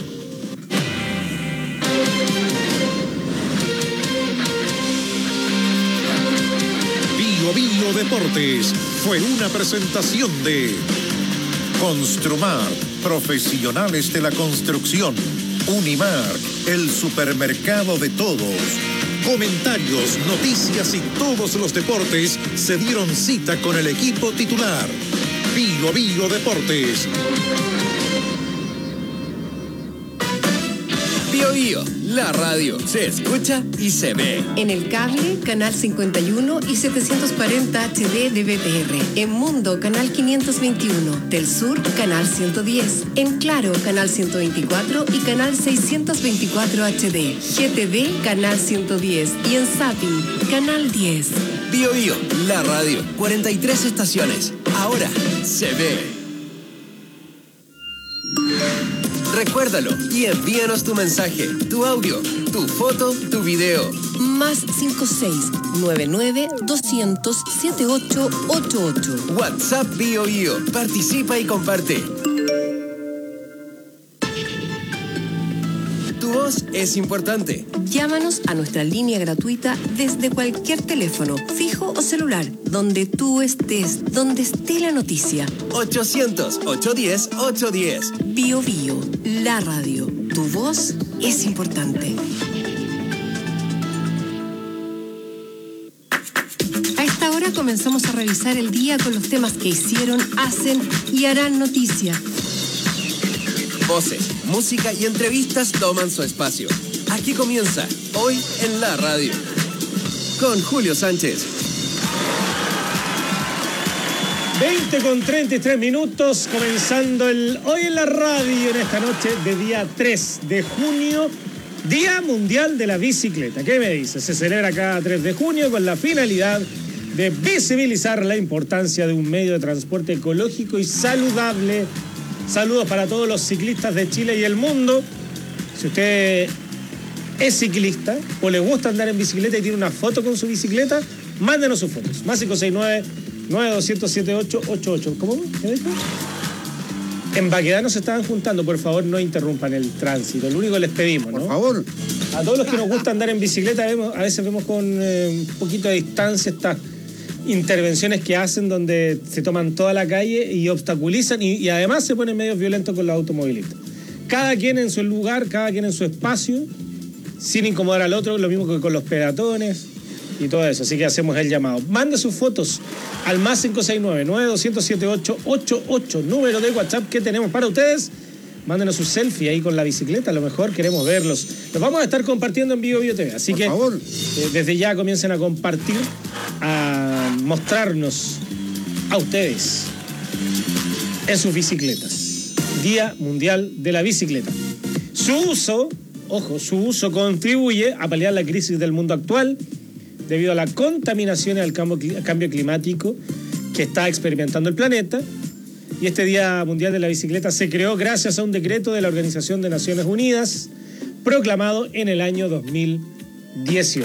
S2: Bio Deportes fue una presentación de Construmart, profesionales de la construcción. Unimark, el supermercado de todos. Comentarios, noticias y todos los deportes se dieron cita con el equipo titular. Bio Deportes.
S5: Bio, la radio se escucha y se ve.
S3: En el cable, canal 51 y 740 HD de BTR. En Mundo, canal 521. Del Sur, canal 110. En Claro, canal 124 y canal 624 HD. GTV, canal 110. Y en Zapping, canal 10.
S5: Bio, la radio. 43 estaciones. Ahora se ve. Recuérdalo y envíanos tu mensaje, tu audio, tu foto, tu video.
S3: Más 56-99-200-7888.
S5: WhatsApp Bio. Participa y comparte. Tu voz es importante.
S3: Llámanos a nuestra línea gratuita desde cualquier teléfono, fijo o celular, donde tú estés, donde esté la noticia.
S5: 800-810-810.
S3: Bio, la radio. Tu voz es importante. A esta hora comenzamos a revisar el día con los temas que hicieron, hacen y harán noticia.
S5: Voces, música y entrevistas toman su espacio. Aquí comienza Hoy en la Radio con Julio Sánchez.
S20: 20:33, comenzando el Hoy en la Radio en esta noche de día 3 de junio, Día Mundial de la Bicicleta. ¿Qué me dice? Se celebra cada 3 de junio con la finalidad de visibilizar la importancia de un medio de transporte ecológico y saludable. Saludos para todos los ciclistas de Chile y el mundo. Si usted es ciclista o le gusta andar en bicicleta y tiene una foto con su bicicleta, mándenos sus fotos. Más 569-9200-7888. ¿Cómo? ¿Qué dijo? En Baquedano se estaban juntando, por favor no interrumpan el tránsito. Lo único que les pedimos, ¿no?
S6: Por favor.
S20: A todos los que nos gusta andar en bicicleta, a veces vemos con un poquito de distancia estas intervenciones que hacen donde se toman toda la calle y obstaculizan y además se ponen medios violentos con los automovilistas. Cada quien en su lugar, cada quien en su espacio, sin incomodar al otro, lo mismo que con los peatones y todo eso. Así que hacemos el llamado. Mande sus fotos al más 569-9200-7888, número de WhatsApp que tenemos para ustedes. Mándenos su selfie ahí con la bicicleta, a lo mejor queremos verlos. Los vamos a estar compartiendo en Bio TV, así que por favor, desde ya comiencen a compartir, a mostrarnos a ustedes en sus bicicletas. Día Mundial de la Bicicleta. Su uso contribuye a paliar la crisis del mundo actual debido a la contaminación y al cambio climático que está experimentando el planeta. Y este Día Mundial de la Bicicleta se creó gracias a un decreto de la Organización de Naciones Unidas proclamado en el año 2018.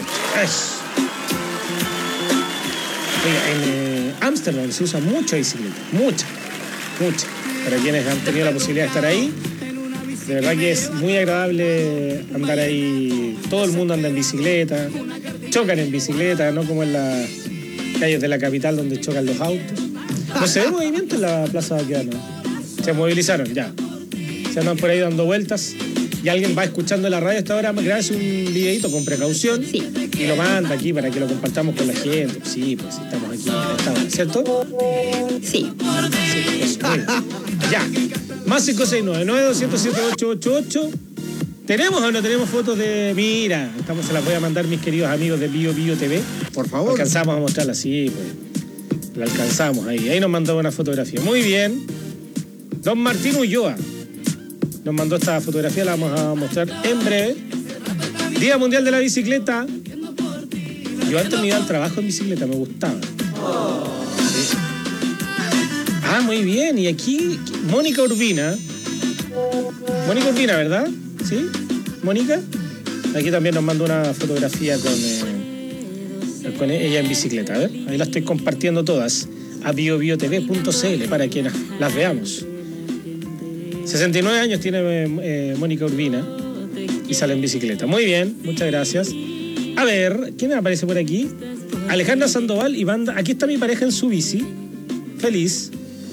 S20: En Ámsterdam se usa mucha bicicleta, mucha. Para quienes han tenido la posibilidad de estar ahí, de verdad que es muy agradable andar ahí. Todo el mundo anda en bicicleta, chocan en bicicleta, no como en las calles de la capital donde chocan los autos. No se ve movimiento en la Plaza Baquedano. Se movilizaron ya. Se andan por ahí dando vueltas y alguien va escuchando en la radio a esta hora, grábese un videito con precaución y lo manda aquí para que lo compartamos con la gente. Sí, pues estamos aquí a esta hora, ¿cierto?
S3: Sí.
S20: Eso, ya. Más 569-9207-888. ¿Tenemos o no tenemos fotos de...? Mira, se las voy a mandar mis queridos amigos de Bio TV.
S6: Por favor.
S20: Alcanzamos a mostrarla, sí, pues. La alcanzamos ahí. Ahí nos mandó una fotografía. Muy bien. Don Martín Ulloa nos mandó esta fotografía, la vamos a mostrar en breve. Día Mundial de la Bicicleta. Yo antes me iba al trabajo en bicicleta, me gustaba. Sí. Ah, muy bien. Y aquí, Mónica Urbina. Mónica Urbina, ¿verdad? ¿Sí? ¿Mónica? Aquí también nos mandó una fotografía con ella en bicicleta. A ver, ahí la estoy compartiendo todas a biobiotv.cl para que las veamos. 69 años tiene Mónica Urbina y sale en bicicleta. Muy bien, muchas gracias. A ver, ¿quién aparece por aquí? Alejandra Sandoval y banda. Aquí está mi pareja en su bici. Feliz.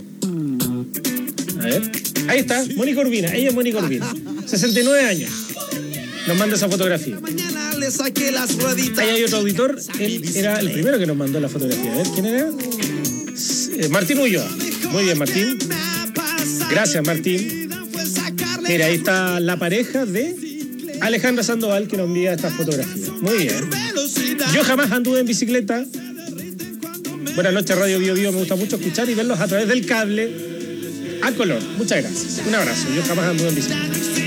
S20: A ver, ahí está, Mónica Urbina. Ella es Mónica Urbina. 69 años. Nos manda esa fotografía. Ahí hay otro auditor. Él era el primero que nos mandó la fotografía. A ver, ¿quién era? Martín Ulloa. Muy bien, Martín. Gracias, Martín. Mira, ahí está la pareja de Alejandra Sandoval que nos envía esta fotografía. Muy bien. Yo jamás anduve en bicicleta. Buenas noches, Radio Bio Bio. Me gusta mucho escuchar y verlos a través del cable a color. Muchas gracias. Un abrazo. Yo jamás anduve en bicicleta.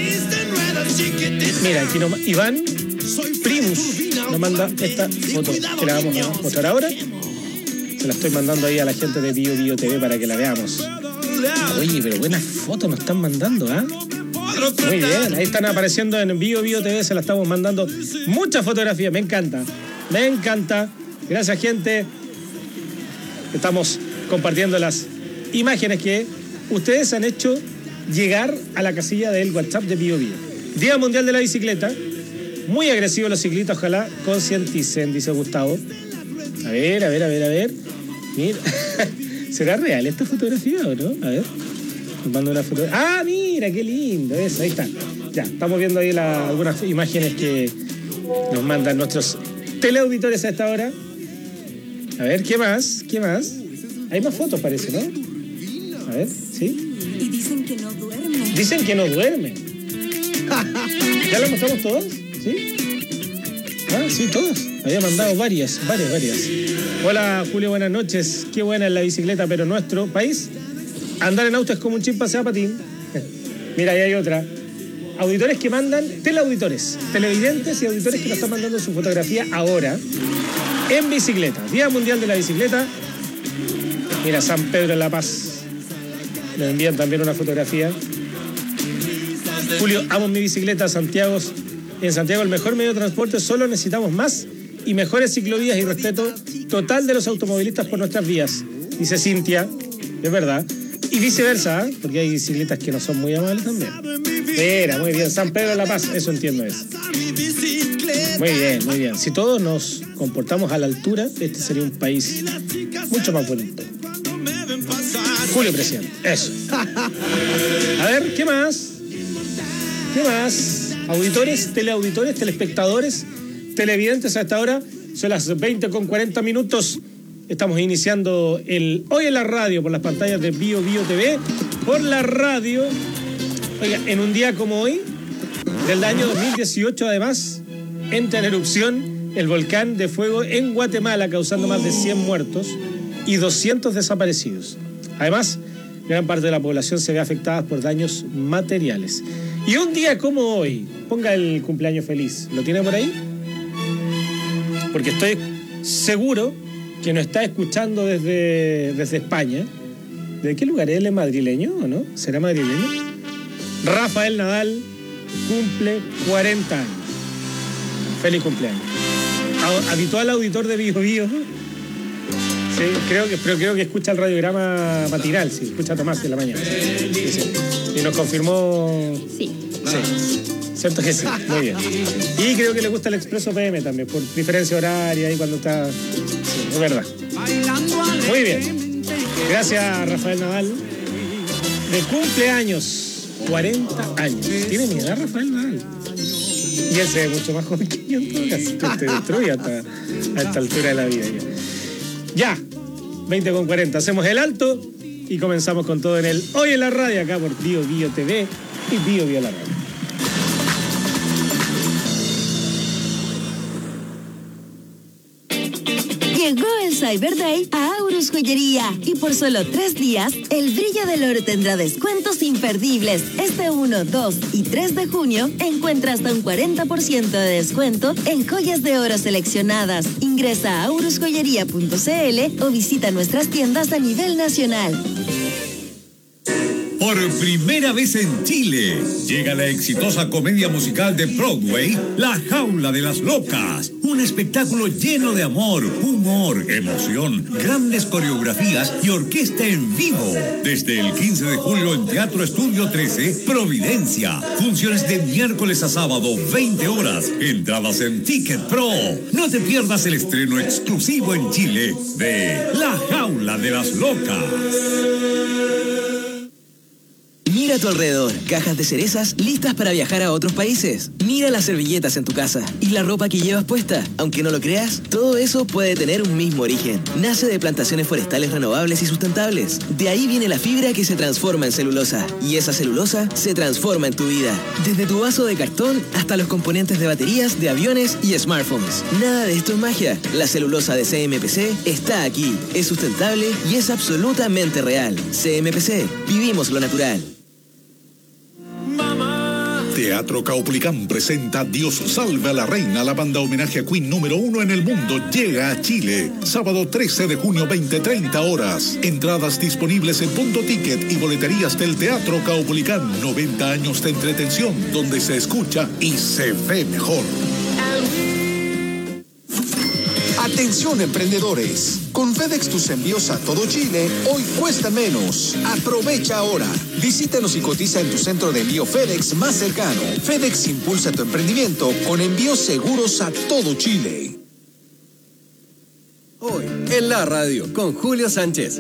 S20: Mira, aquí Iván Primus nos manda esta foto que la vamos a mostrar ahora. Se la estoy mandando ahí a la gente de Bio TV para que la veamos. Oye, pero buenas fotos nos están mandando, ¿ah? Muy bien, ahí están apareciendo en Bio TV, se la estamos mandando muchas fotografías, me encanta. Gracias, gente. Estamos compartiendo las imágenes que ustedes han hecho llegar a la casilla del WhatsApp de Bio. Día Mundial de la Bicicleta. Muy agresivos los ciclistas, ojalá concienticen, dice Gustavo. A ver. Mira. ¿Será real esta fotografía o no? A ver. Nos mando una fotografía. ¡Ah, mira! ¡Qué lindo! Eso, ahí está. Ya, estamos viendo ahí algunas imágenes que nos mandan nuestros teleauditores a esta hora. A ver, ¿qué más? Hay más fotos, parece, ¿no? A ver, ¿sí?
S21: Y dicen que no duermen.
S20: Dicen que no duermen. ¿Ya lo mostramos todos? ¿Sí? Ah, sí, todos. Había mandado varias. Hola, Julio, buenas noches. Qué buena es la bicicleta, pero en nuestro país andar en auto es como un chimpancé a patín. Mira, ahí hay otra. Auditores que mandan, teleauditores, televidentes y auditores que nos están mandando su fotografía ahora en bicicleta. Día Mundial de la Bicicleta. Mira, San Pedro de la Paz. Nos envían también una fotografía. Julio, amo mi bicicleta. En Santiago el mejor medio de transporte, solo necesitamos más y mejores ciclovías y respeto total de los automovilistas por nuestras vías, dice Cintia. Es verdad. Y viceversa, ¿eh? Porque hay bicicletas que no son muy amables también. Mira, muy bien, San Pedro de la Paz, eso entiendo eso. Muy bien. Si todos nos comportamos a la altura, este sería un país mucho más bonito. Julio, presidente, eso. A ver, ¿qué más? Auditores, teleauditores, telespectadores, televidentes a esta hora. Son las 20:40. Estamos iniciando Hoy en la Radio por las pantallas de Bio TV. Por la radio. Oiga, en un día como hoy, del año 2018, además, entra en erupción el volcán de fuego en Guatemala, causando más de 100 muertos y 200 desaparecidos. Además, gran parte de la población se ve afectada por daños materiales. Y un día como hoy, ponga el cumpleaños feliz, ¿lo tiene por ahí? Porque estoy seguro que nos está escuchando desde España. ¿De qué lugar es? ¿Él es madrileño o no? ¿Será madrileño? Rafael Nadal cumple 40 años. Feliz cumpleaños. Habitual auditor de Bio Bio. Sí, creo que escucha el radiograma matinal, sí, escucha a Tomás en la mañana. Sí. Y nos confirmó... Sí. Cierto que sí, muy bien. Y creo que le gusta el Expreso PM también, por diferencia horaria y cuando está... Sí, es verdad. Muy bien. Gracias, Rafael Nadal. De cumpleaños, 40 años. Tiene mi edad, Rafael Nadal. Y él se ve mucho más joven que yo en todo caso. Te destruye a esta altura de la vida. Ya, 20:40. Hacemos el alto y comenzamos con todo en el Hoy en la Radio, acá por Bio Bio TV y Bio Bio la Radio.
S21: Llegó el Cyber Day a Aurus Joyería y por solo 3 días, el brillo del oro tendrá descuentos imperdibles. Este 1, 2 y 3 de junio encuentra hasta un 40% de descuento en joyas de oro seleccionadas. Ingresa a aurusjoyería.cl o visita nuestras tiendas a nivel nacional.
S1: Por primera vez en Chile, llega la exitosa comedia musical de Broadway, La Jaula de las Locas. Un espectáculo lleno de amor, humor, emoción, grandes coreografías y orquesta en vivo. Desde el 15 de julio en Teatro Estudio 13, Providencia. Funciones de miércoles a sábado, 20 horas. Entradas en Ticket Pro. No te pierdas el estreno exclusivo en Chile de La Jaula de las Locas.
S10: Mira a tu alrededor, cajas de cerezas listas para viajar a otros países. Mira las servilletas en tu casa y la ropa que llevas puesta. Aunque no lo creas, todo eso puede tener un mismo origen. Nace de plantaciones forestales renovables y sustentables. De ahí viene la fibra que se transforma en celulosa. Y esa celulosa se transforma en tu vida. Desde tu vaso de cartón hasta los componentes de baterías, de aviones y smartphones. Nada de esto es magia. La celulosa de CMPC está aquí. Es sustentable y es absolutamente real. CMPC, vivimos lo natural.
S22: Teatro Caupolicán presenta Dios salve a la reina. La banda homenaje a Queen número 1 en el mundo llega a Chile. Sábado 13 de junio, 20:30 horas. Entradas disponibles en Punto Ticket y boleterías del Teatro Caupolicán. 90 años de entretención donde se escucha y se ve mejor.
S23: Atención emprendedores, con FedEx tus envíos a todo Chile hoy cuestan menos. Aprovecha ahora. Visítanos y cotiza en tu centro de envío FedEx más cercano. FedEx impulsa tu emprendimiento con envíos seguros a todo Chile.
S5: Hoy en la radio con Julio Sánchez.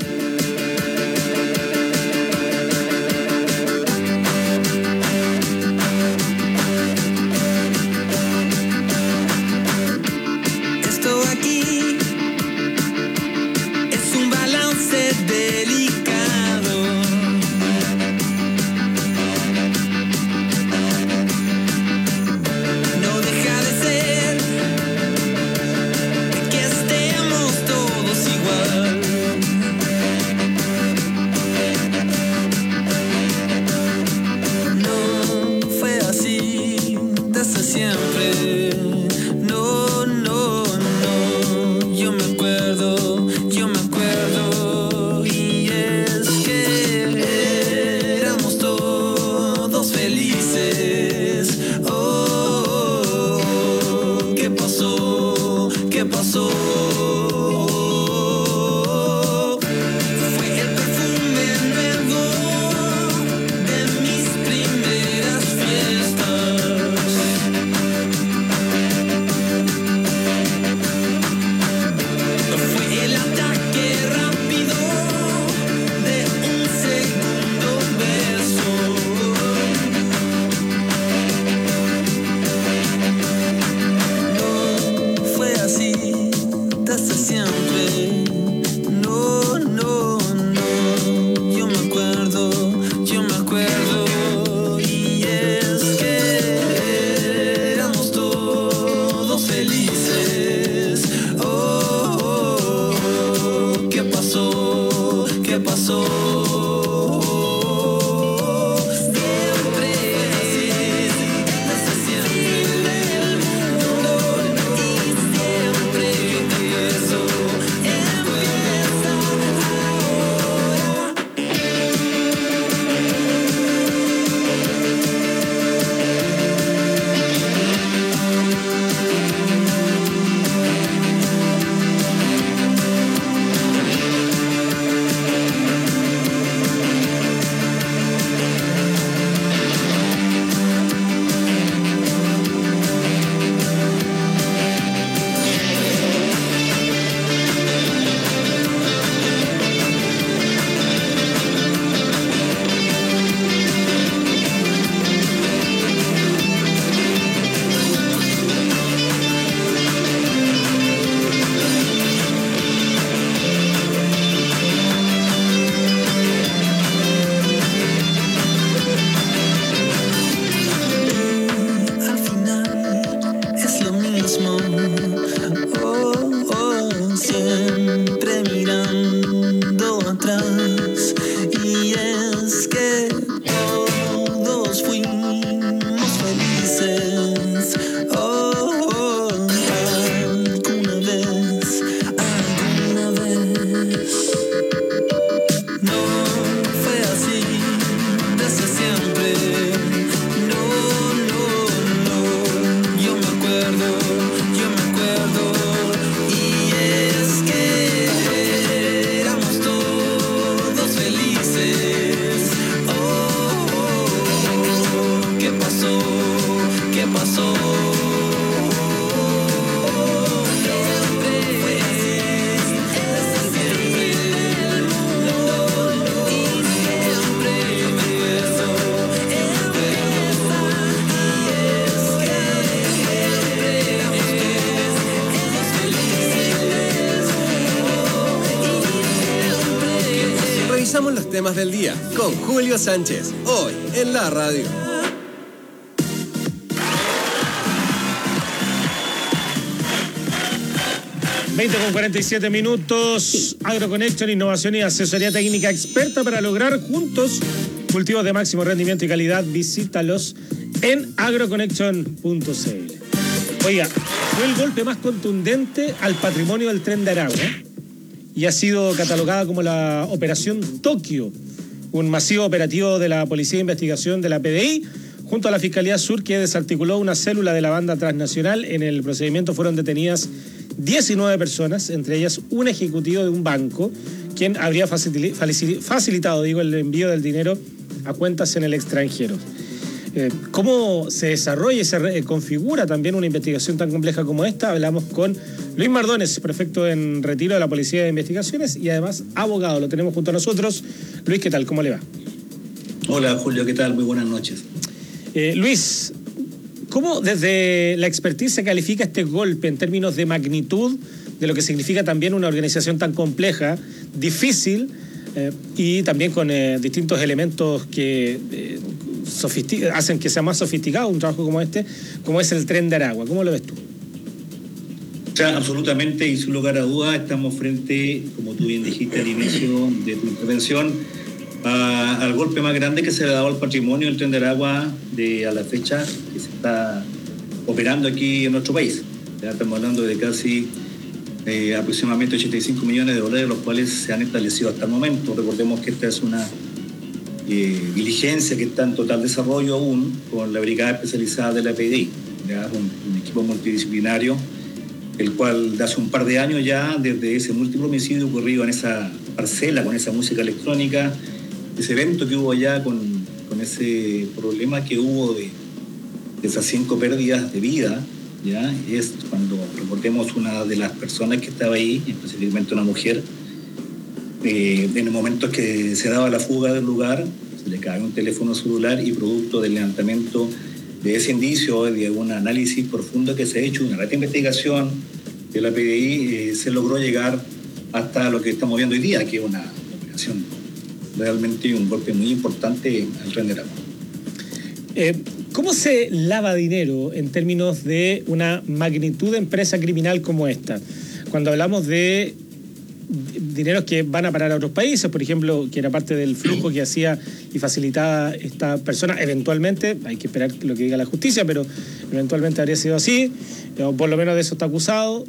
S5: temas del día con Julio Sánchez, hoy en la radio.
S20: Con 47 minutos, AgroConnection, innovación y asesoría técnica experta para lograr juntos cultivos de máximo rendimiento y calidad. Visítalos en agroconnection.cl. Oiga, fue el golpe más contundente al patrimonio del Tren de Aragua y ha sido catalogada como la Operación Tokio, un masivo operativo de la Policía de Investigación de la PDI junto a la Fiscalía Sur, que desarticuló una célula de la banda transnacional. En el procedimiento fueron detenidas 19 personas, entre ellas un ejecutivo de un banco, quien habría facilitado el envío del dinero a cuentas en el extranjero. ¿Cómo se desarrolla y se configura también una investigación tan compleja como esta? Hablamos con Luis Mardones, prefecto en retiro de la Policía de Investigaciones y además abogado. Lo tenemos junto a nosotros. Luis, ¿qué tal? ¿Cómo le va?
S4: Hola, Julio, ¿qué tal? Muy buenas noches.
S20: Luis, ¿cómo desde la expertise se califica este golpe en términos de magnitud, de lo que significa también una organización tan compleja, difícil y también con distintos elementos que hacen que sea más sofisticado un trabajo como este, como es el Tren de Aragua? ¿Cómo lo ves tú?
S4: O sea, absolutamente y sin lugar a dudas estamos frente, como tú bien dijiste al inicio de tu intervención, al golpe más grande que se le ha dado al patrimonio del Tren de Aragua a la fecha que se está operando aquí en nuestro país. Ya estamos hablando de casi aproximadamente $85 millones, los cuales se han establecido hasta el momento. Recordemos que esta es una diligencia que está en total desarrollo aún con la brigada especializada de la PDI, ya un equipo multidisciplinario, el cual de hace un par de años ya, desde ese múltiple homicidio ocurrido en esa parcela con esa música electrónica, ese evento que hubo allá con ese problema que hubo de esas 5 pérdidas de vida, ¿ya? Es cuando recordemos una de las personas que estaba ahí, específicamente una mujer, en el momento que se daba la fuga del lugar, se le cae un teléfono celular y producto del levantamiento de ese indicio, de un análisis profundo que se ha hecho, una red de investigación de la PDI, se logró llegar hasta lo que estamos viendo hoy día, que es una operación realmente un golpe muy importante al Tren de Aragua.
S20: ¿Cómo se lava dinero en términos de una magnitud de empresa criminal como esta? Cuando hablamos de dineros que van a parar a otros países, por ejemplo, que era parte del flujo que hacía y facilitaba esta persona, eventualmente, hay que esperar lo que diga la justicia, pero eventualmente habría sido así, o por lo menos de eso está acusado.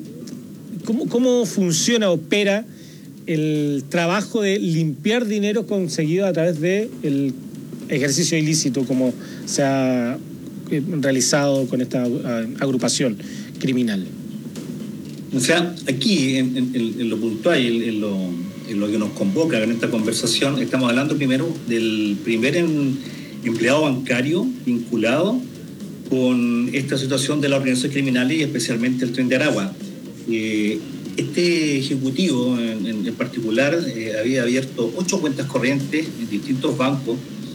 S20: ¿Cómo funciona, opera el trabajo de limpiar dinero conseguido a través del ejercicio ilícito como se ha realizado con esta agrupación criminal?
S4: O sea, aquí en lo puntual y en lo que nos convoca en esta conversación, estamos hablando primero del primer empleado bancario vinculado con esta situación de la organización criminal y especialmente el Tren de Aragua. Este ejecutivo en particular había abierto 8 cuentas corrientes en distintos bancos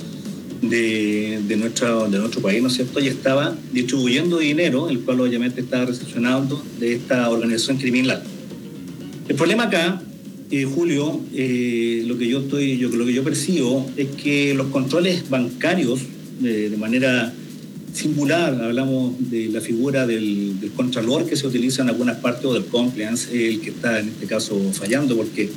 S4: de nuestro país, ¿no es cierto? Y estaba distribuyendo dinero, el cual obviamente estaba recepcionando de esta organización criminal. El problema acá, Julio, lo que yo percibo es que los controles bancarios, de manera singular, hablamos de la figura del contralor que se utiliza en algunas partes, o del compliance, el que está en este caso fallando, porque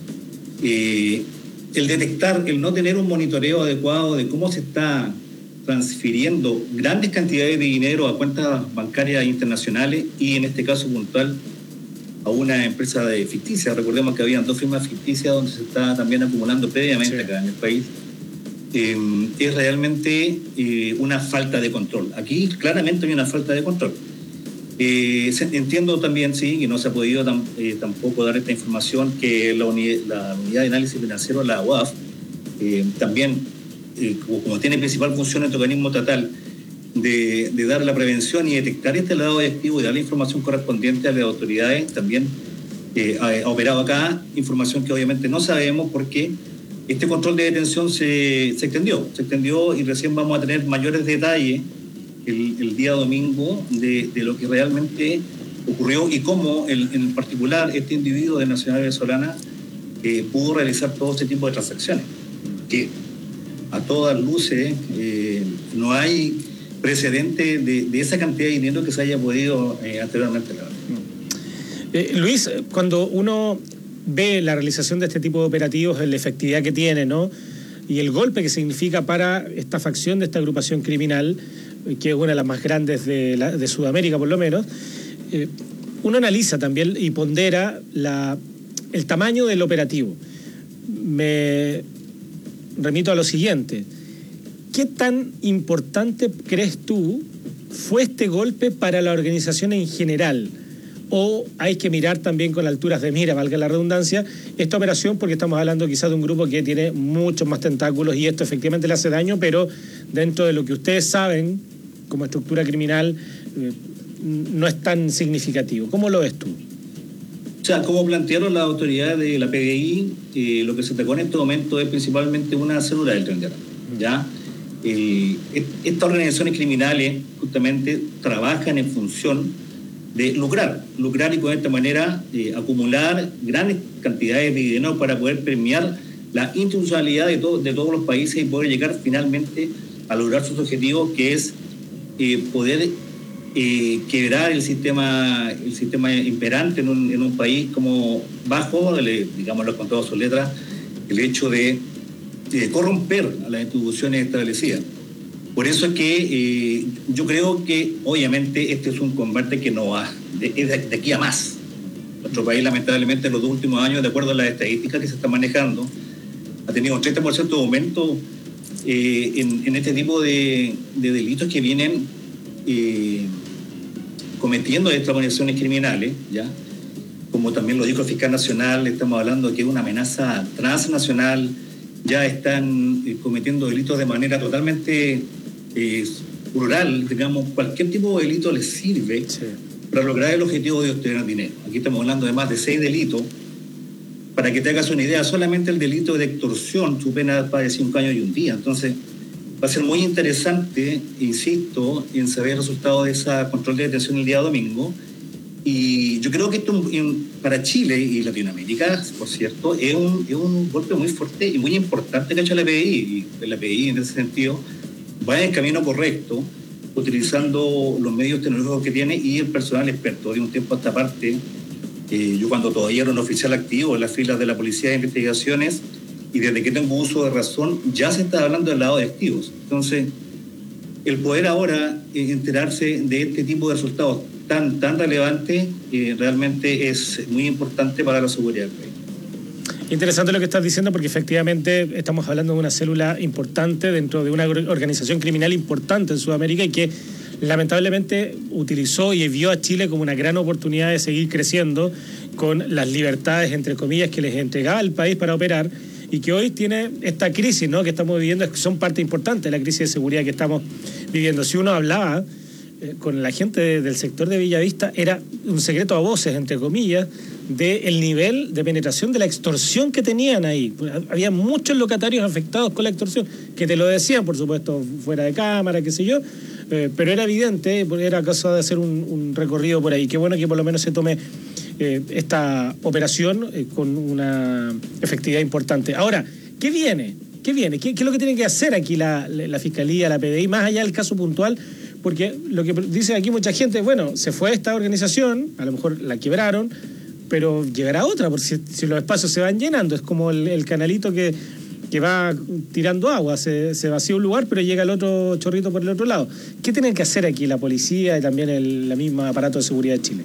S4: el detectar, el no tener un monitoreo adecuado de cómo se está transfiriendo grandes cantidades de dinero a cuentas bancarias internacionales y en este caso puntual a una empresa ficticia. Recordemos que habían 2 firmas ficticias donde se está también acumulando previamente acá en el país. Es realmente una falta de control. Aquí claramente hay una falta de control. Entiendo también, sí, que no se ha podido tampoco dar esta información, que la unidad de análisis financiero, la UAF, también, como tiene principal función este organismo estatal, de dar la prevención y detectar este lado de activo y dar la información correspondiente a las autoridades, también ha operado acá, información que obviamente no sabemos porque este control de detención se extendió y recién vamos a tener mayores detalles el día domingo de lo que realmente ocurrió y cómo en particular este individuo de nacionalidad venezolana pudo realizar todo este tipo de transacciones, que a todas luces no hay precedente de esa cantidad de dinero que se haya podido anteriormente.
S20: Luis, cuando uno ve la realización de este tipo de operativos, la efectividad que tiene, ¿no?, y el golpe que significa para esta facción de esta agrupación criminal, que es una de las más grandes de Sudamérica por lo menos, uno analiza también y pondera el tamaño del operativo. Me remito a lo siguiente: ¿qué tan importante crees tú fue este golpe para la organización en general? ¿O hay que mirar también con alturas de mira, valga la redundancia, esta operación, porque estamos hablando quizás de un grupo que tiene muchos más tentáculos y esto efectivamente le hace daño, pero dentro de lo que ustedes saben como estructura criminal no es tan significativo? ¿Cómo lo ves tú?
S4: O sea, como plantearon las autoridades de la PDI, lo que se atacó en este momento es principalmente una célula del Tren de Aragua, ¿ya? Estas organizaciones criminales justamente trabajan en función de lucrar y con esta manera acumular grandes cantidades de dinero para poder premiar la institucionalidad de todos los países y poder llegar finalmente a lograr sus objetivos, que es poder quebrar el sistema imperante en un país como bajo, digámoslo con todas sus letras, el hecho de corromper a las instituciones establecidas. Por eso es que yo creo que obviamente este es un combate que no va de aquí a más. Nuestro país lamentablemente en los 2 últimos años, de acuerdo a las estadísticas que se están manejando, ha tenido un 30% de aumento en este tipo de delitos que vienen cometiendo estas organizaciones criminales, ¿ya? Como también lo dijo el fiscal nacional, estamos hablando de que es una amenaza transnacional, ya están cometiendo delitos de manera totalmente plural, digamos, cualquier tipo de delito les sirve para lograr el objetivo de obtener dinero. Aquí estamos hablando de más de 6 delitos. Para que te hagas una idea, solamente el delito de extorsión, su pena va de 5 años y 1 día. Entonces, va a ser muy interesante, insisto, en saber el resultado de ese control de detención el día domingo. Y yo creo que esto para Chile y Latinoamérica, por cierto, es un golpe muy fuerte y muy importante que ha hecho la PDI. Y la PDI, en ese sentido, va en el camino correcto, utilizando los medios tecnológicos que tiene y el personal experto. De un tiempo a esta parte, yo cuando todavía era un oficial activo en las filas de la Policía de Investigaciones, y desde que tengo uso de razón, ya se está hablando del lado de activos. Entonces, el poder ahora enterarse de este tipo de resultados tan relevantes, realmente es muy importante para la seguridad del país.
S20: Interesante lo que estás diciendo, porque efectivamente estamos hablando de una célula importante dentro de una organización criminal importante en Sudamérica y que lamentablemente utilizó y vio a Chile como una gran oportunidad de seguir creciendo con las libertades, entre comillas, que les entregaba el país para operar, y que hoy tiene esta crisis, ¿no?, que estamos viviendo, que son parte importante de la crisis de seguridad que estamos viviendo. Si uno hablaba con la gente del sector de Bellavista, era un secreto a voces, entre comillas, del nivel de penetración de la extorsión que tenían ahí. Había muchos locatarios afectados con la extorsión, que te lo decían, por supuesto, fuera de cámara, qué sé yo, pero era evidente, era cosa de hacer un recorrido por ahí. Qué bueno que por lo menos se tome esta operación con una efectividad importante. Ahora, ¿qué viene? ¿Qué es lo que tiene que hacer aquí la Fiscalía, la PDI, más allá del caso puntual? Porque lo que dice aquí mucha gente, bueno, se fue esta organización, a lo mejor la quebraron, pero llegará otra, porque si los espacios se van llenando, es como el canalito que va tirando agua, se vacía un lugar, pero llega el otro chorrito por el otro lado. ¿Qué tienen que hacer aquí la policía y también la misma aparato de seguridad de Chile?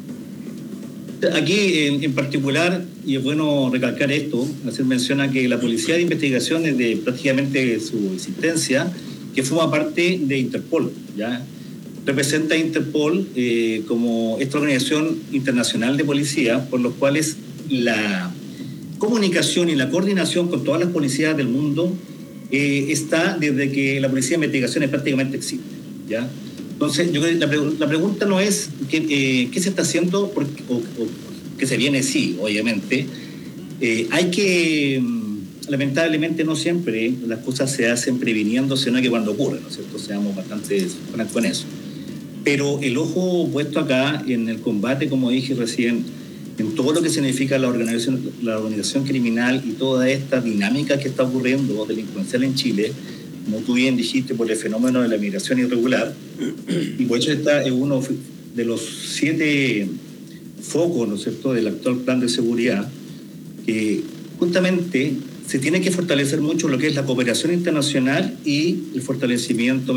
S4: Aquí en particular, y es bueno recalcar esto, hacer mención a que la Policía de Investigación, desde prácticamente su existencia, que forma parte de Interpol, ¿ya? Representa a Interpol como esta organización internacional de policía, por los cuales la comunicación y la coordinación con todas las policías del mundo está desde que la Policía de Investigaciones prácticamente existe, ¿ya? Entonces, yo creo que la pregunta no es qué se está haciendo o qué se viene, sí, obviamente. Hay que, lamentablemente, no siempre las cosas se hacen previniendo, sino que cuando ocurren, ¿no es cierto? Seamos bastante francos con eso. Pero el ojo puesto acá en el combate, como dije recién, en todo lo que significa la organización criminal y toda esta dinámica que está ocurriendo delincuencial en Chile, como tú bien dijiste, por el fenómeno de la migración irregular, y por eso está en uno de los 7 focos, ¿no es cierto?, del actual plan de seguridad, que justamente se tiene que fortalecer mucho lo que es la cooperación internacional y el fortalecimiento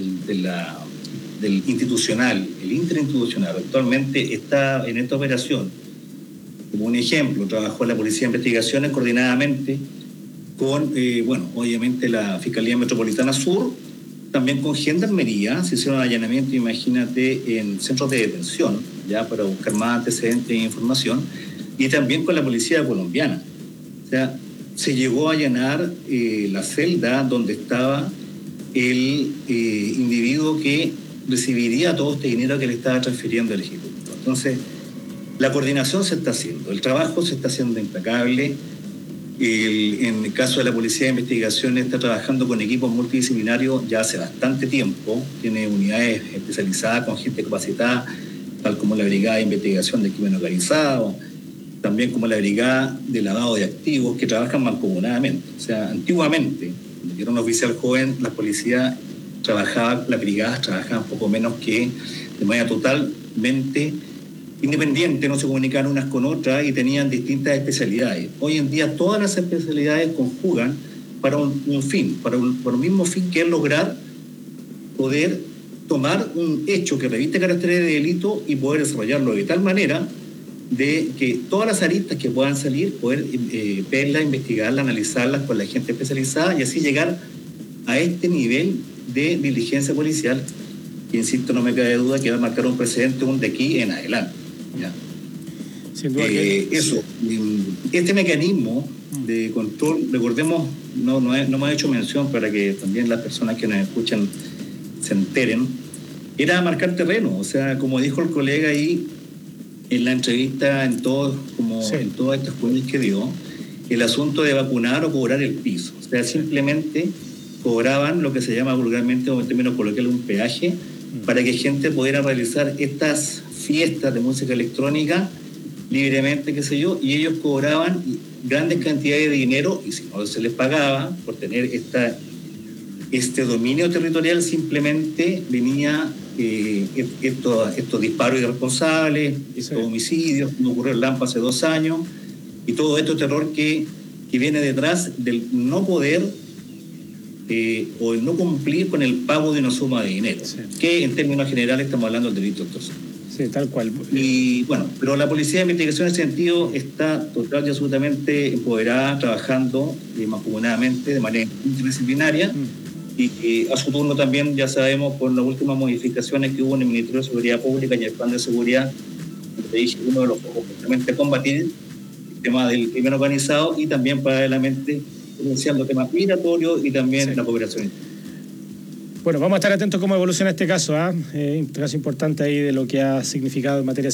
S4: del institucional, el interinstitucional. Actualmente está en esta operación, como un ejemplo, trabajó la Policía de Investigaciones coordinadamente con, obviamente la Fiscalía Metropolitana Sur, también con Gendarmería. Se hicieron allanamientos, imagínate, en centros de detención, ya para buscar más antecedentes e información, y también con la Policía Colombiana. O sea, se llegó a allanar la celda donde estaba el individuo que recibiría todo este dinero que le estaba transfiriendo el Ejecutivo. Entonces, la coordinación se está haciendo, el trabajo se está haciendo impecable. En el caso de la Policía de Investigaciones está trabajando con equipos multidisciplinarios ya hace bastante tiempo, tiene unidades especializadas con gente capacitada, tal como la Brigada de Investigación de Crimen Organizado, también como la Brigada de Lavado de Activos, que trabajan mancomunadamente. O sea, antiguamente, cuando yo era un oficial joven, las brigadas trabajaban poco menos que de manera totalmente independiente, no se comunicaban unas con otras y tenían distintas especialidades. Hoy en día todas las especialidades conjugan para un fin, para un mismo fin, que es lograr poder tomar un hecho que reviste caracteres de delito y poder desarrollarlo de tal manera de que todas las aristas que puedan salir, poder verlas, investigarlas, analizarlas con la gente especializada y así llegar a este nivel de diligencia policial que, insisto, no me cabe duda que va a marcar un precedente de aquí en adelante. ¿Ya? Sin duda este mecanismo de control, recordemos, no me ha hecho mención para que también las personas que nos escuchan se enteren, era marcar terreno. O sea, como dijo el colega ahí en la entrevista, en todas estas cuestiones que dio, el asunto de vacunar o cobrar el piso. O sea, simplemente cobraban lo que se llama vulgarmente, o en términos coloquiales, un peaje, para que gente pudiera realizar estas fiestas de música electrónica libremente, qué sé yo, y ellos cobraban grandes cantidades de dinero, y si no se les pagaba por tener este dominio territorial, simplemente venía estos disparos irresponsables, estos homicidios, como ocurrió en Lampa hace 2 años, y todo esto terror que viene detrás del no poder o el no cumplir con el pago de una suma de dinero, que en términos generales estamos hablando del delito extorsión.
S20: Sí, tal cual.
S4: Y bueno, pero la Policía de Investigación en ese sentido está total y absolutamente empoderada, trabajando mancomunadamente de manera interdisciplinaria. Y a su turno también, ya sabemos, por las últimas modificaciones que hubo en el Ministerio de Seguridad Pública y el Plan de Seguridad, como dije, uno de los focos justamente combatir el tema del crimen organizado y también paralelamente potenciando temas migratorios y también la cooperación.
S20: Bueno, vamos a estar atentos cómo evoluciona este caso, un caso importante ahí de lo que ha significado en materia